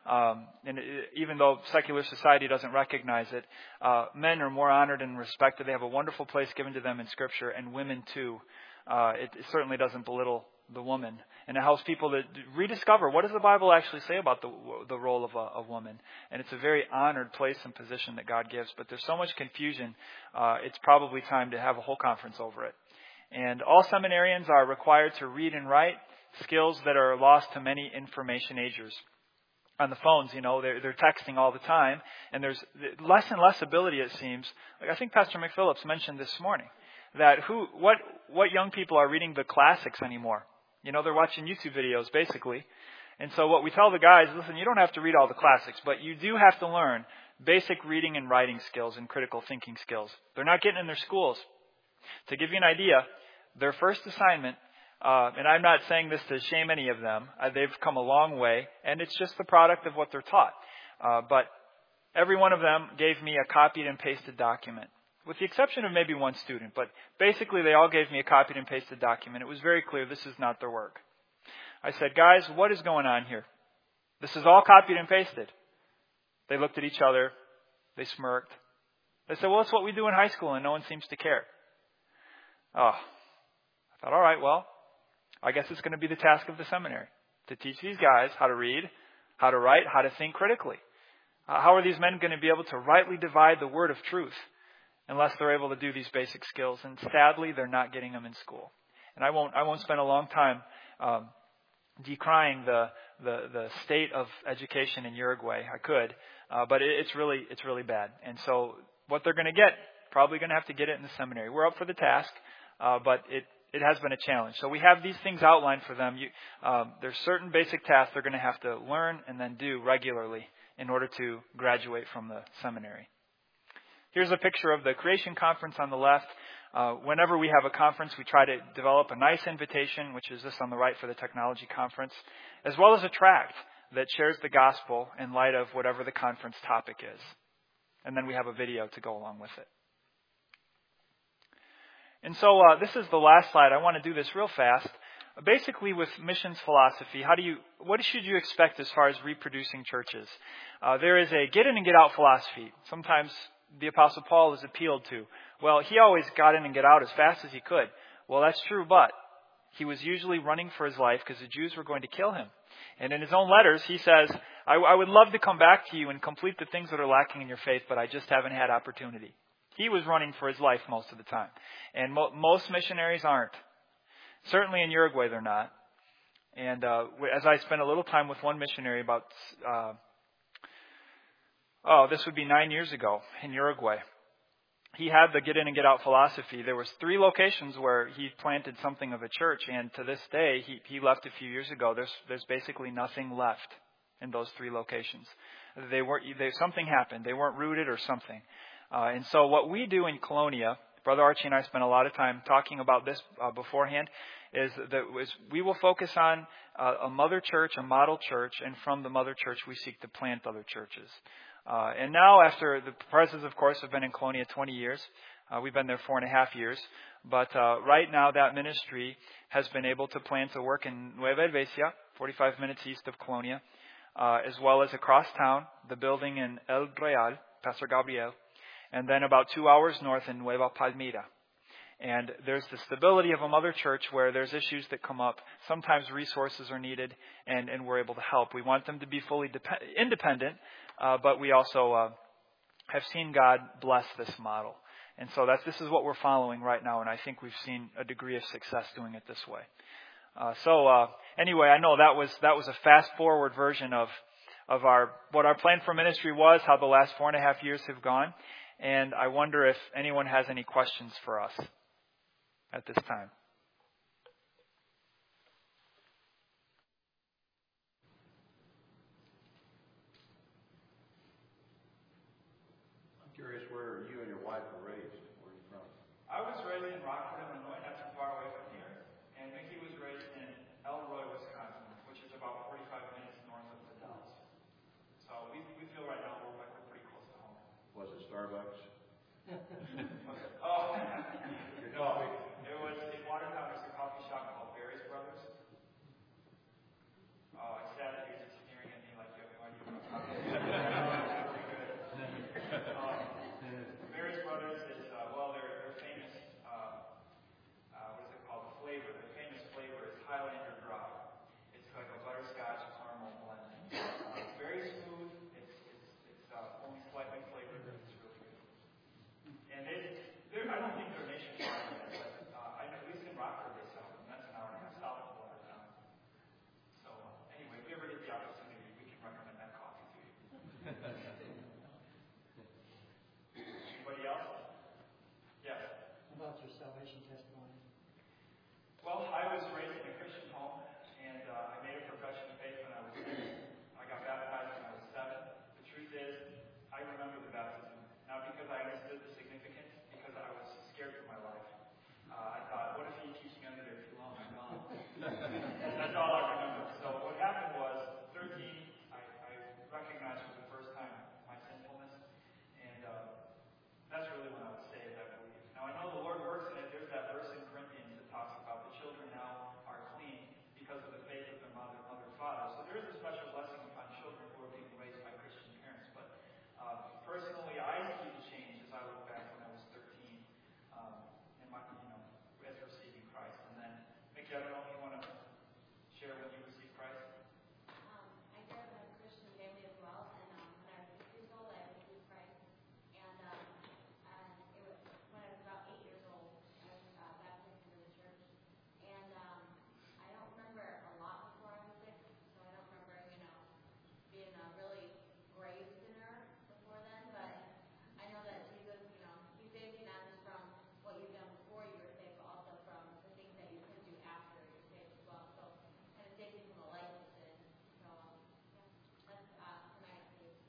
Even though secular society doesn't recognize it, men are more honored and respected. They have a wonderful place given to them in Scripture, and women too. It certainly doesn't belittle the woman. And it helps people to rediscover what does the Bible actually say about the role of a woman. And it's a very honored place and position that God gives. But there's so much confusion, it's probably time to have a whole conference over it. And all seminarians are required to read and write, skills that are lost to many information agers. On the phones, they're texting all the time, and there's less and less ability, it seems. Like I think Pastor McPhillips mentioned this morning that what young people are reading the classics anymore. They're watching YouTube videos basically. And so what we tell the guys, listen, you don't have to read all the classics, but you do have to learn basic reading and writing skills and critical thinking skills. They're not getting in their schools. To give you an idea, their first assignment, and I'm not saying this to shame any of them. They've come a long way, and it's just the product of what they're taught. But every one of them gave me a copied and pasted document, with the exception of maybe one student. But basically, they all gave me a copied and pasted document. It was very clear this is not their work. I said, guys, what is going on here? This is all copied and pasted. They looked at each other. They smirked. They said, well, it's what we do in high school, and no one seems to care. Oh, I thought, all right, well, I guess it's going to be the task of the seminary to teach these guys how to read, how to write, how to think critically. How are these men going to be able to rightly divide the word of truth unless they're able to do these basic skills? And sadly, they're not getting them in school. And I won't spend a long time decrying the state of education in Uruguay. I could, but it's really bad. And so what they're going to get, probably going to have to get it in the seminary. We're up for the task, but it has been a challenge. So we have these things outlined for them. There's certain basic tasks they're going to have to learn and then do regularly in order to graduate from the seminary. Here's a picture of the Creation Conference on the left. Whenever we have a conference, we try to develop a nice invitation, which is this on the right for the Technology Conference, as well as a tract that shares the gospel in light of whatever the conference topic is. And then we have a video to go along with it. And so this is the last slide. I want to do this real fast. Basically, with missions philosophy, what should you expect as far as reproducing churches? There is a get in and get out philosophy. Sometimes the Apostle Paul is appealed to. Well, he always got in and get out as fast as he could. Well, that's true, but he was usually running for his life because the Jews were going to kill him. And in his own letters, he says, I would love to come back to you and complete the things that are lacking in your faith, but I just haven't had opportunity. He was running for his life most of the time. And most missionaries aren't. Certainly in Uruguay, they're not. And as I spent a little time with one missionary about, this would be 9 years ago in Uruguay. He had the get in and get out philosophy. There was 3 locations where he planted something of a church. And to this day, he left a few years ago. There's basically nothing left in those 3 locations. Something happened. They weren't rooted or something. And so what we do in Colonia, Brother Archie and I spent a lot of time talking about this beforehand, is we will focus on a mother church, a model church, and from the mother church we seek to plant other churches. And now after the Perez's, of course, have been in Colonia 20 years, We've been there 4.5 years. But right now that ministry has been able to plan to work in Nueva Helvecia, 45 minutes east of Colonia, as well as across town, the building in El Real, Pastor Gabriel, and then about 2 hours north in Nueva Palmira. And there's the stability of a mother church where there's issues that come up. Sometimes resources are needed, and we're able to help. We want them to be fully independent, but we also have seen God bless this model. And so this is what we're following right now, and I think we've seen a degree of success doing it this way. Anyway, I know that was a fast-forward version of what our plan for ministry was, how the last 4.5 years have gone, and I wonder if anyone has any questions for us at this time. I'm curious where you and your wife were raised. Where are you from? I was raised in Rockford, Illinois, not too far away from here, and Mickey was raised in Elroy, Wisconsin, which is about 45 minutes north of the Dalles. So we feel right now we're pretty close to home. Was it Starbucks? Oh, no. It was in Watertown. There's a coffee shop called Barry's Brothers. Oh, I sat here just staring at me like you have no idea what I'm talking about. Barry's Brothers is they're famous. What is it called? The flavor. Their famous flavor is Highlander Dry. It's like a butterscotch caramel blend. It's very smooth. It's only slightly flavored, but it's really good. And I don't think they're nationwide, but I know at least in Rockford they sell them. That's an hour and a half south of Watertown. So anyway, if we ever get the opportunity, we can recommend that coffee to you. Anybody else? Yes. About your salvation testimony. Well, I was raised in a Christian home, and I made a profession of faith when I was 6. I got baptized when I was 7. The truth is, I remember the baptism, not because I understood the significance, because I was scared for my life. I thought, what if he keeps me under there too long? I'm gone. That's all I remember. So what happened was, 13, I recognized for the first time my sinfulness, and that's really when I was saved, I believe. Now I know the Lord works in it. There's that verse in Corinthians that talks about the children now are clean because of the faith of their mother and father. So there is a special blessing upon children who are being raised by Christian parents. But personally, I see the change as I look back when I was 13, as receiving Christ. And then, Mickey, I don't know if you want to share when you received Christ. I grew up in a Christian family as well, and when I was 6 years old, I received Christ. And it was when I was about 8 years old, I was baptized into the church. And I don't remember a lot before I was 6, so I don't remember, being a really grave sinner before then. But I know that Jesus, He saved you not just from what you've done before you were saved, but also from the things that you could do after you're saved as well. So kind of saved you from a life of sin. So that's my experience.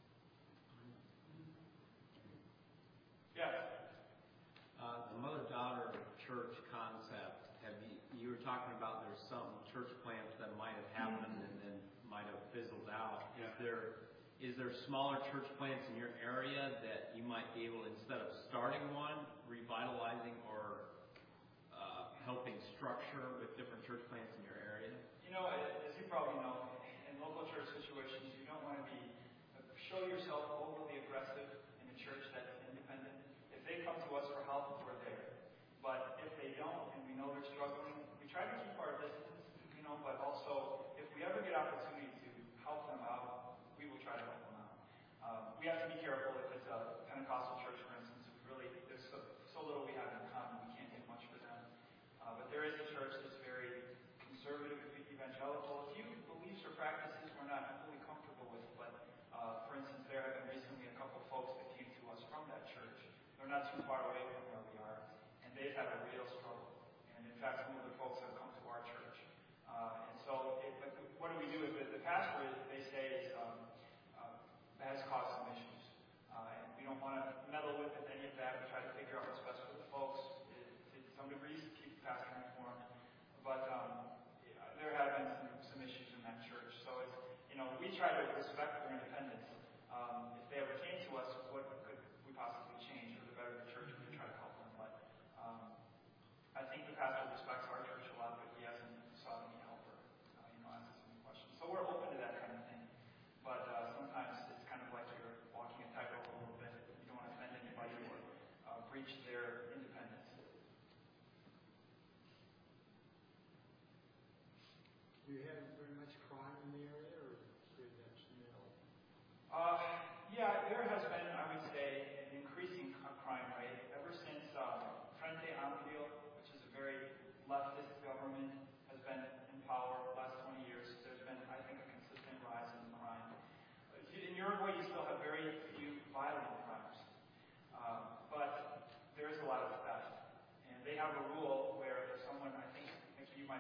Yes. The mother-daughter church concept. You were talking about there's some church plants that might have happened and then might have fizzled out. Is there smaller church plants in your area that you might be able, instead of starting one, revitalizing or helping structure with different church plants in your area? As you probably know, in local church situations, you don't want to show yourself overly aggressive in a church that's independent. If they come to us for help, we're there. But if they don't, and we know they're struggling, we try to keep our distance, but also, if we ever get opportunity to help them out, we will try to help them out. We have to be careful if it's a Pentecostal church, for instance. There's so little we have in common, we can't do much for them. But there is a church that's very conservative, evangelical. A few beliefs or practices we're not fully comfortable with, but for instance, there have been recently a couple folks that came to us from that church. They're not too far away from where we are, and they've had a real struggle. And in fact, some of the folks have come to our church. What do we do? The pastor, they say, has caused some issues. And we don't want to meddle with any of that. We try to figure out what's best for the folks. To some degrees, keep the pastor informed. But there have been some issues in that church. So we try to respect their independence. If they ever came to us, what could we possibly change for the better of the church? We try to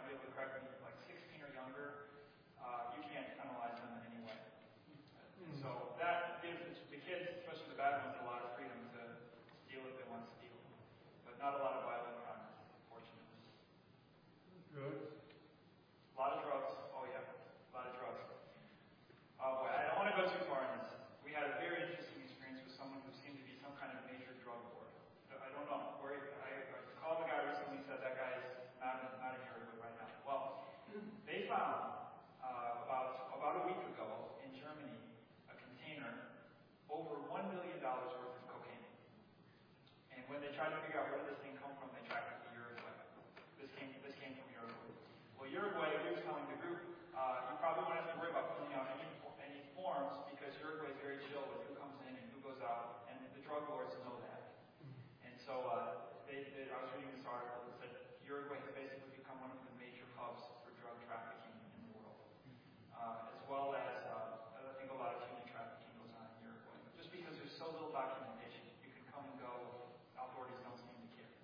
be able to correct me, like 16 or younger, you can't penalize them in any way. And so that gives the kids, especially the bad ones, a lot of freedom to steal if they want to steal. But not a lot of violent crime, unfortunately. Good. A lot of drugs. Oh, yeah. A lot of drugs. Oh, boy. I don't want to go too far in this. We had a very interesting experience with someone who seemed to be some kind of major drug lord. I don't know. I called the guy recently and said that guy is not in Uruguay right now. Well, they found about a week ago in Germany a container over $1 million worth of cocaine. And when they tried to figure out where did this thing come from, they tracked it to Uruguay. This came from Uruguay. Well, Uruguay, he was telling the group, you probably won't have to worry about filling out any forms because Uruguay is very chill with who comes in and who goes out, and the drug lords know that. And so I was reading this article that said Uruguay has basically become one of the major hubs for drug trafficking in the world, as well as I think a lot of human trafficking goes on in Uruguay. Just because there's so little documentation, you can come and go, authorities don't seem to care.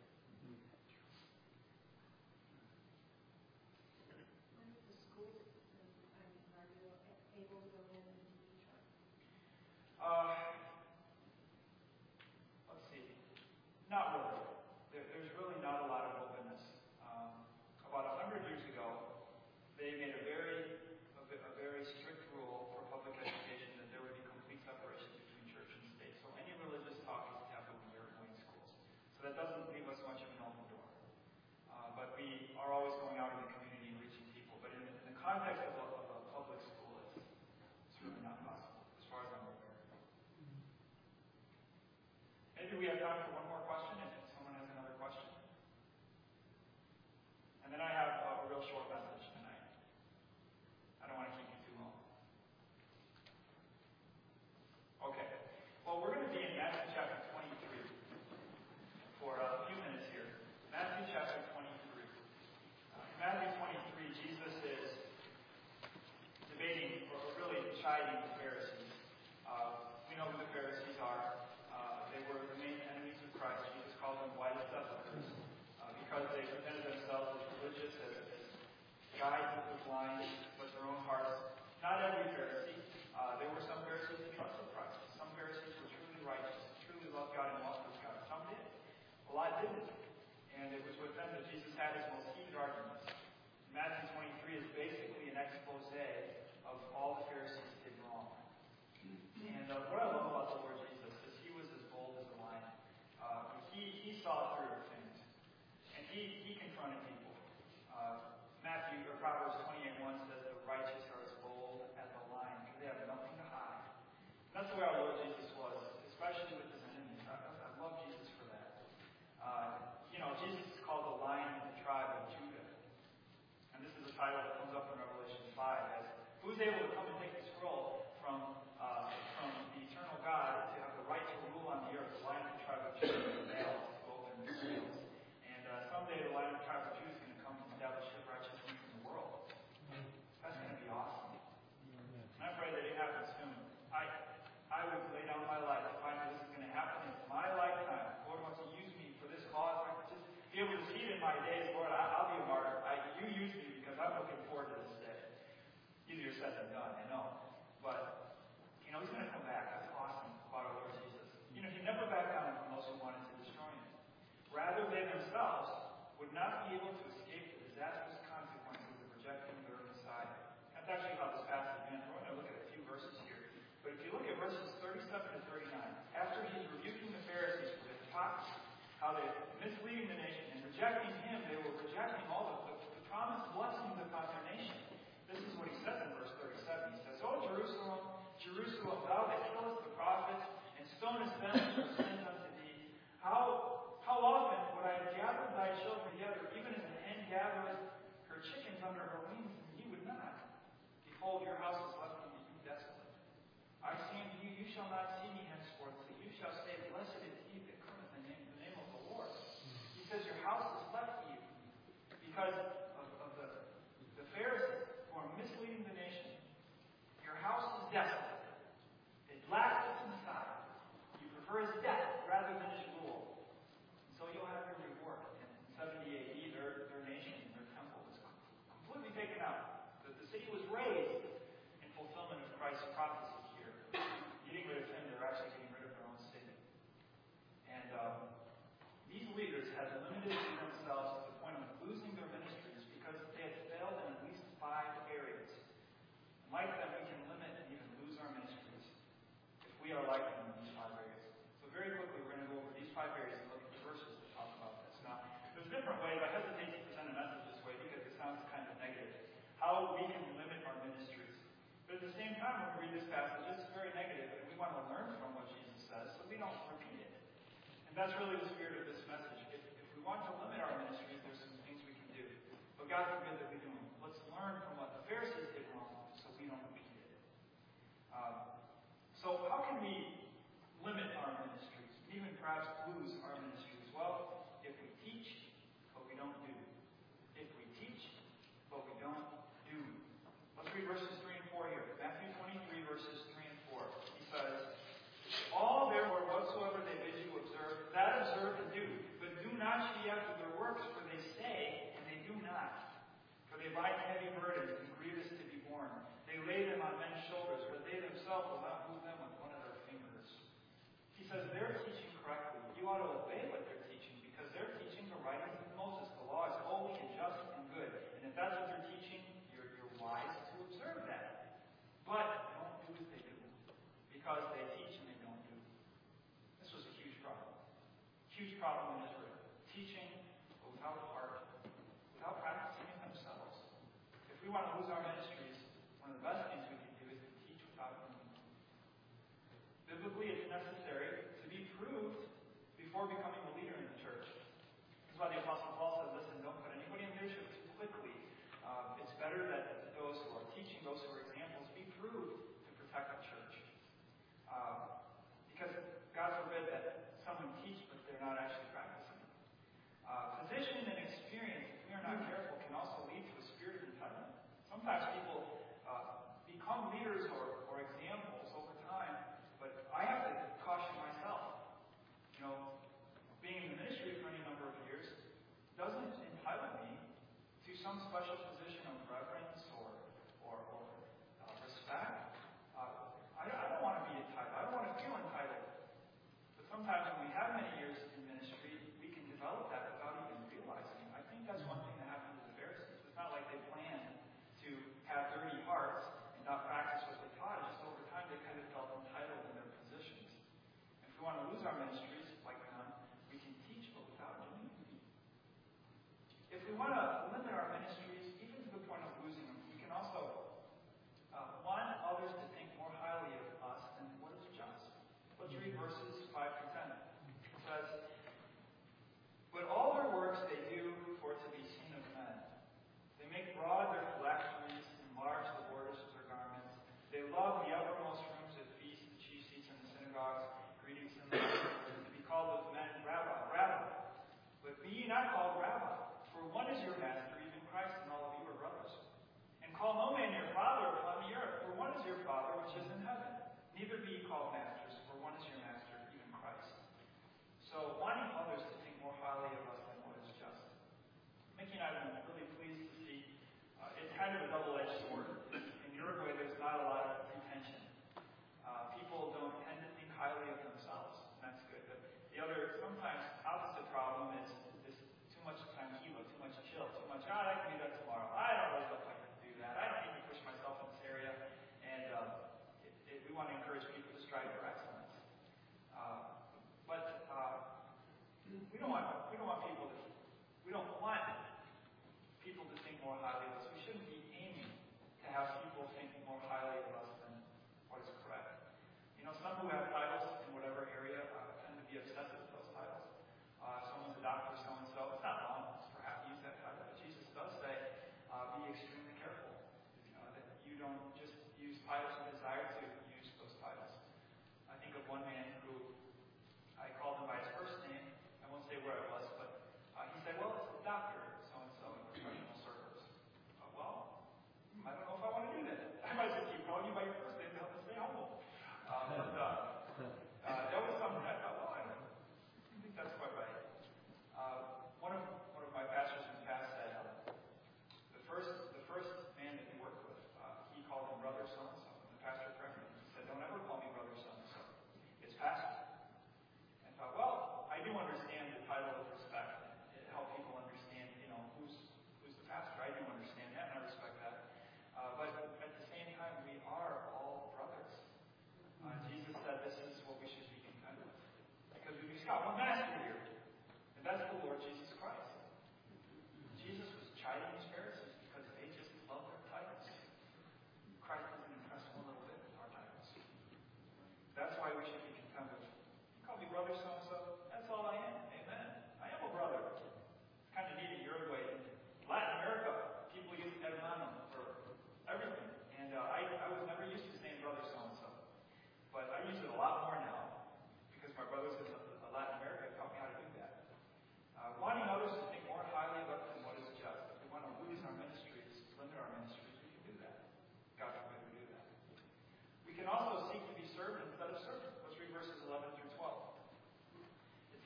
When is the school, are you able to go in and teach? Let's see. Not really. There's really not a lot of openness. About 100 years ago, they made a very strict rule for public education that there would be complete separation between church and state. So any religious talk is taboo in Uruguayan schools. So that doesn't leave us much of an open door. But we are always going out in the community and reaching people. But in the context of a public school, it's really not possible, as far as I'm aware. Maybe we have time for one more question, if someone has another question. And then I have a real short message tonight. I don't want to keep you too long. Okay. Well, we're going to be in Matthew chapter 23 for a few minutes here. Matthew chapter 23. In Matthew 23, Jesus is debating, or really chiding the Pharisees. We know who the Pharisees are. They were the main enemies of Christ. Jesus called them white sepulchres because they presented themselves as religious, as guides of the blind, but their own hearts. Not every Pharisee. There were some Pharisees who trusted Christ. Some Pharisees were truly righteous, truly loved God and walked with God. Some did. A lot didn't. And it was with them that Jesus had his most heated arguments. Matthew 23 is basically an expose of all the Pharisees did wrong. And what I love about the Lord Jesus is he was as bold as a lion. He saw through things. And he confronted people. Proverbs 28:1 says, the righteous are as bold as a lion because they have nothing to hide. And that's the way our Lord Jesus was, especially with his enemies. I love Jesus for that. Jesus is called the Lion of the tribe of Judah. And this is a title that comes up in Revelation 5 as who's able to come and take the scroll from the eternal God to have the right to rule on the earth. The Lion of the tribe of Judah is nailed to open the seals. And someday the Lion of the tribe of Judah is going to come and establish his righteousness in the world. That's going to be awesome. And I pray that it happens soon. I would lay down my life if I knew this is going to happen in my lifetime. Lord wants to use me for this cause. If I could just be able to see it in my days, Lord, I'll be a martyr. You use me because I'm looking forward to this day. Easier said than done, I know. But, he's going to come back. That's awesome about our Lord Jesus. He never backed down from those who wanted to destroy him. Rather, they themselves would not be able to escape the disastrous consequences of rejecting their Messiah. That's actually how this passage ends. We're going to look at a few verses here. But if you look at verses 37 to 39, after he's rebuking the Pharisees for their hypocrisy, how they're misleading the nation and rejecting him, they were rejecting all the promised blessings upon their nation. This is what he says in verse 37. He says, "O Jerusalem, Jerusalem, thou that killest the prophets and stonest them who are sent unto thee, how often would I have gathered thy children together, even as an hen gathers her chickens under her wings, and ye would not? Behold, your house is left unto you desolate. I say unto you, you shall not see me henceforth, but you shall say, Blessed is he that cometh in the name of the Lord." He says, your house is left to you because of the Pharisees who are misleading the nation. Your house is desolate. It lacks its Messiah. You prefer his death rather than his rule. So you'll have your reward. In 70 AD, their nation, their temple was at the same time, when we read this passage, it's very negative, and we want to learn from what Jesus says, so we don't repeat it. And that's really the spirit of this message. If we want to limit our ministries, there's some things we can do. But God forbid that we don't. Let's learn from what the Pharisees did wrong, so we don't repeat it. So how can we limit our ministries, even perhaps lose our ministries? Well, if we teach, but we don't do. If we teach, but we don't do. Let's read verses 3 and 4 here. Matthew 23, verses 3 and 4. He says, all therefore whatsoever they bid you observe, that observe and do. But do not ye after their works, for they say, and they do not. For they bind heavy burdens, and grievous to be borne. They lay them on men's shoulders, but they themselves will not move them with one of their fingers. He says they're teaching correctly. You ought to obey what they're teaching, because they're teaching the writings of Moses. The law is holy and just and good. And if that's what they're teaching, you're wise to observe that. But don't do as they do, because they teach and they don't do. This was a huge problem. Huge problem in Israel. Teaching but without heart, without practicing it themselves. If we want to lose our ministries, one of the best things we can do is to teach without doing. Biblically, it's necessary to be proved before becoming a leader in the church. That's why the Apostle Paul says, listen, don't put anybody in leadership too quickly. It's better that those who are teaching, those who are examples, be proved to protect the church. Because God forbid that someone teach, but they're not actually practicing. Position and experience, if we are not careful, can also lead to a spirit of entitlement. Sometimes people become leaders or examples over time, but I have to caution myself. Being in the ministry for any number of years doesn't entitle me to some special position of reverence or respect. I don't want to be entitled. I don't want to feel entitled. But sometimes when we have many years in ministry, we can develop that without even realizing. I think that's one thing that happened to the Pharisees. It's not like they planned to have dirty hearts and not practice what they taught. It's just over time they kind of felt entitled in their positions. If we want to lose our ministries like them, we can teach but without doing it. If we want to limit our ministries, even to the point of losing them, we can also want others to think more highly of us than what is just. Let's read verses 5 through 10. It says, but all their works they do for to be seen of men. They make broad their phylacteries, enlarge the borders of their garments. They love the uppermost rooms at feasts, the chief seats in the synagogues, greetings in the marketplaces, to be called of men, Rabbi, Rabbi. But be ye not called Rabbi, for one is your master, even Christ, and all of you are brothers. And call no man your father upon the earth, for one is your Father which is in heaven. Neither be ye called masters, for one is your master, even Christ. So wanting others to think more highly of us than what is just. Mickey and I have been really pleased to see it's kind of a double-edged sword. In Uruguay, there's not a lot of pretension. People don't tend to think highly of themselves, and that's good. But the other, sometimes opposite problem is this too much tranquilo, too much chill, too much, I can do that tomorrow. I don't really look like I can do that. I don't need to push myself in this area. And we want to encourage people to strive for excellence. But we don't want people to think more highly of us. We shouldn't be aiming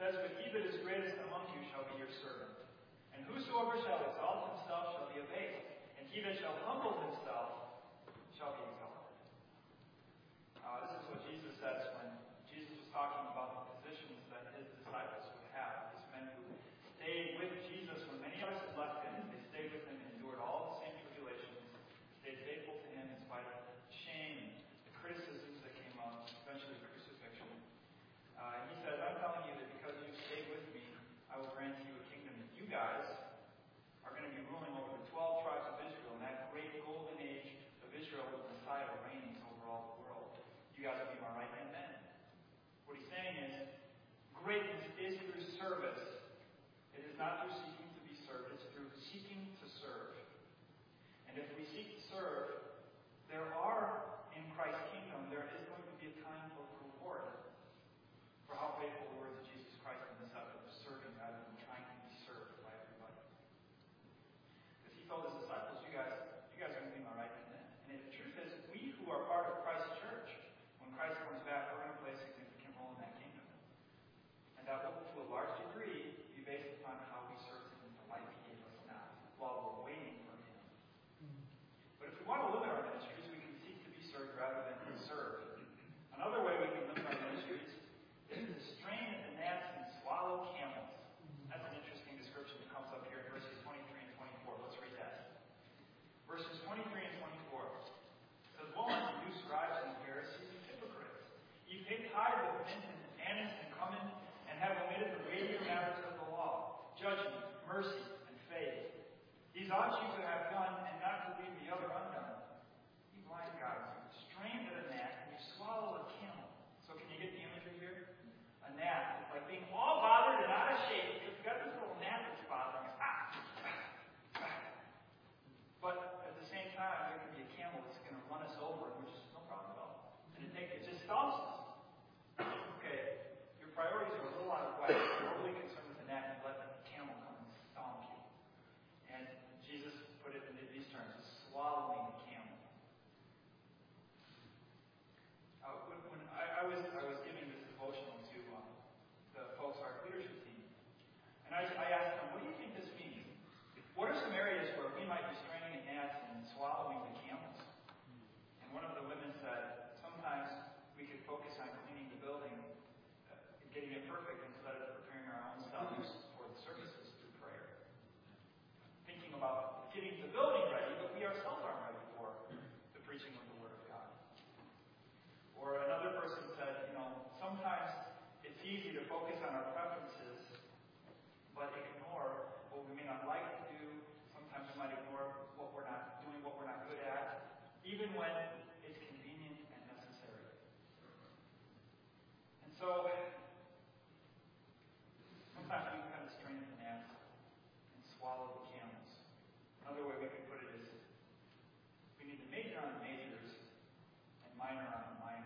says, "But he that is greatest among you shall be your servant. And whosoever shall exalt himself shall be abased, and he that shall humble himself shall be exalted." This is what Jesus says when Jesus was talking about the positions that his disciples would have. These men who stayed with Jesus when many others had left him. They stayed with him and endured all the same tribulations, stayed faithful to him in spite of shame, the criticisms that came up, eventually the crucifixion. He says, "I'm telling you that because you've stayed with me, I will grant you a kingdom that you guys are going to be ruling over the 12 tribes of Israel, and that great golden age of Israel with Messiah reigning over all the world. You guys will be my right-hand men." What he's saying is, greatness is through service. It is not through seeking to be served, it's through seeking to serve. And if we seek to serve, there are, in Christ's kingdom, there is going to be a time of reward for how faithful we were to Jesus Christ in this effort of serving rather than trying to be served by everybody. Because he told his disciples, you guys are going to be my right hand men. And the truth is, we who are part of Christ's church, when Christ comes back, we're going to play a significant role in that kingdom. And that will, to a large degree, be based upon how we serve him, the life he gave us now, while we're waiting for him. But if we want to limit our ministries, we can seek to be served rather than be served. Another way we can limit our ministries is to strain at the gnats and swallow camels. That's an interesting description that comes up here in verses 23 and 24. Let's read that. Verses 23 and 24. It says, "Woe unto you, scribes and Pharisees and hypocrites! Ye pay tithe of mint and anise and cumin, and have omitted the weightier matters of the law, judgment, mercy, and faith. These ought you to have done, and not to leave the other undone. Ye blind guides, you strain at a gnat, and you swallow a camel." So can you get the imagery here? A gnat. It's like being all bothered and out of shape. You've got this little gnat that's bothering us. But at the same time, there can be a camel that's going to run us over, and we're just no problem at all. And it just stomps us. Okay, your priorities are a little out of whack. You're overly concerned with the gnat, and you let the camel come and stomp you. And Jesus put it in these terms: swallowing the camel. When I was giving this devotional to the folks, our leadership team, and I asked them, "What do you think this means? What are some areas where we might be straining at gnats and swallowing the camels?" And one of the women said, "Sometimes we could focus on cleaning the building, getting it perfect, instead of preparing our own selves for the services through prayer. Thinking about getting the building ready, but we ourselves aren't ready for the preaching of the Word of God." Or another person said, sometimes it's easy to focus on our preferences, but ignore what we may not like to do. Sometimes we might ignore what we're not doing, what we're not good at, even when it's convenient and necessary. And so, sometimes we can kind of strain at the gnats and swallow the camels. Another way we could put it is, we need to major on the majors and minor on the minors.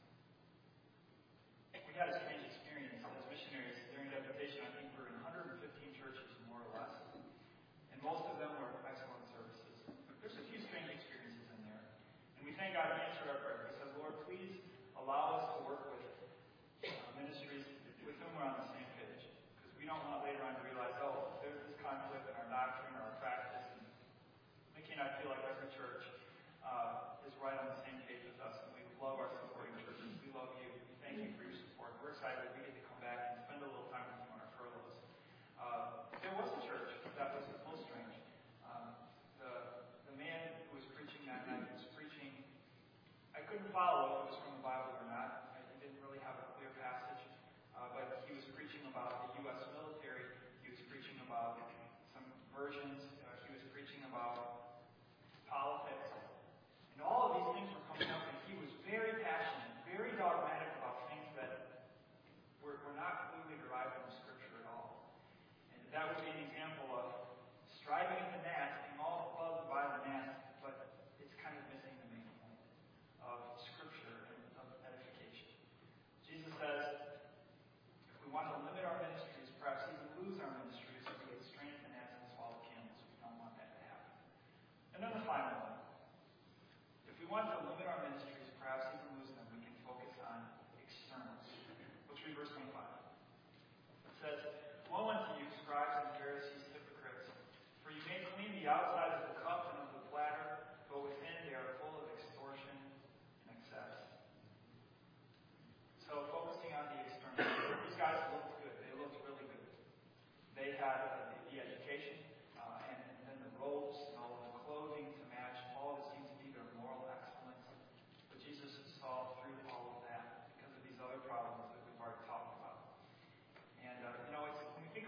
We had a strange experience as missionaries during deputation. I think we were in 115 churches, more or less. And most of them were excellent services. There's a few strange experiences in there. And we thank God He answered our prayer. He said, "Lord, please allow us to work with ministries with whom we're on the same page. Because we don't want later on to realize, there's this conflict in our doctrine or our practice. And Mickey and I feel like every church is right on the same page with us. And we love our supporting churches. We love you. We thank you for your support. We're excited we get to come back and spend a little time with you on our furloughs." There was a church that was most strange. The man who was preaching that night was preaching, I couldn't follow if it was from the Bible or not.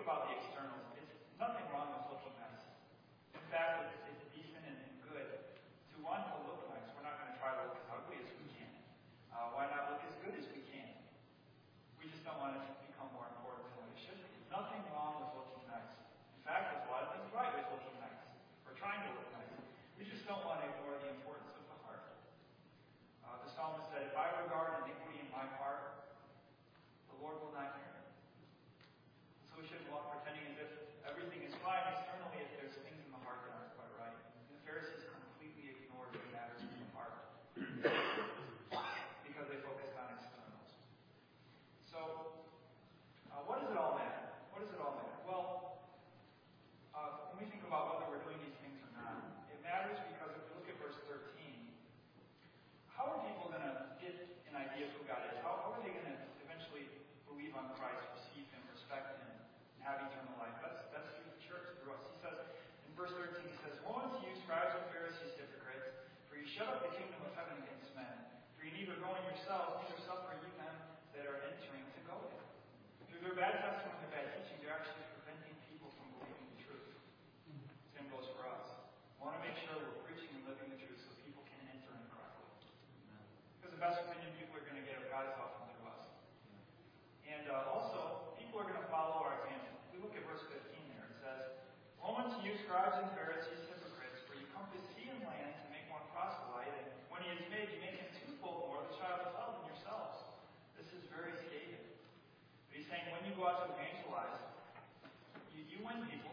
about the externals, it's nothing wrong with looking nice. In fact, it's decent and good to want to look nice. We're not going to try to look as ugly as we can. Why not look as good as we can? We just don't want it to become more important than what it should be. Nothing wrong with looking nice. In fact, there's a lot of things right with looking nice. We're trying to look nice. We just don't want to ignore the importance of the heart. The psalmist said, if I regard iniquity in my heart, the Lord will not hear me. So we shouldn't walk pretending as if everything is fine externally if there's things in the heart that aren't quite right. The Pharisees completely ignored the matters in the heart because they focused on externals. So, what does it all matter? What does it all matter? Well, when we think about whether we're doing these things or not, it matters because if we look at verse 13, how are people going to get an idea of who God is? How are they going to eventually believe on Christ, receive Him, respect Him, and have eternal life? That's through the church, through us. He says, in verse 13, he says, woe unto you, scribes and Pharisees, hypocrites, for you shut up the kingdom of heaven against men. For you neither go in yourselves, neither suffer you them that are entering to go in. Through their bad testimony and bad teaching, they're actually preventing people from believing the truth. Same goes for us. We want to make sure we're preaching and living the truth so people can enter in correctly. Because the best opinion people are going to get of God is often through us. And also, people are going to follow our example. If we look at verse 15 there, it says, woe unto you, scribes and Pharisees, hypocrites, for you come to sea and land to make one proselyte, and when he is made, you make him twofold more the child of hell than yourselves. This is very scathing. But he's saying when you go out to evangelize, you win people,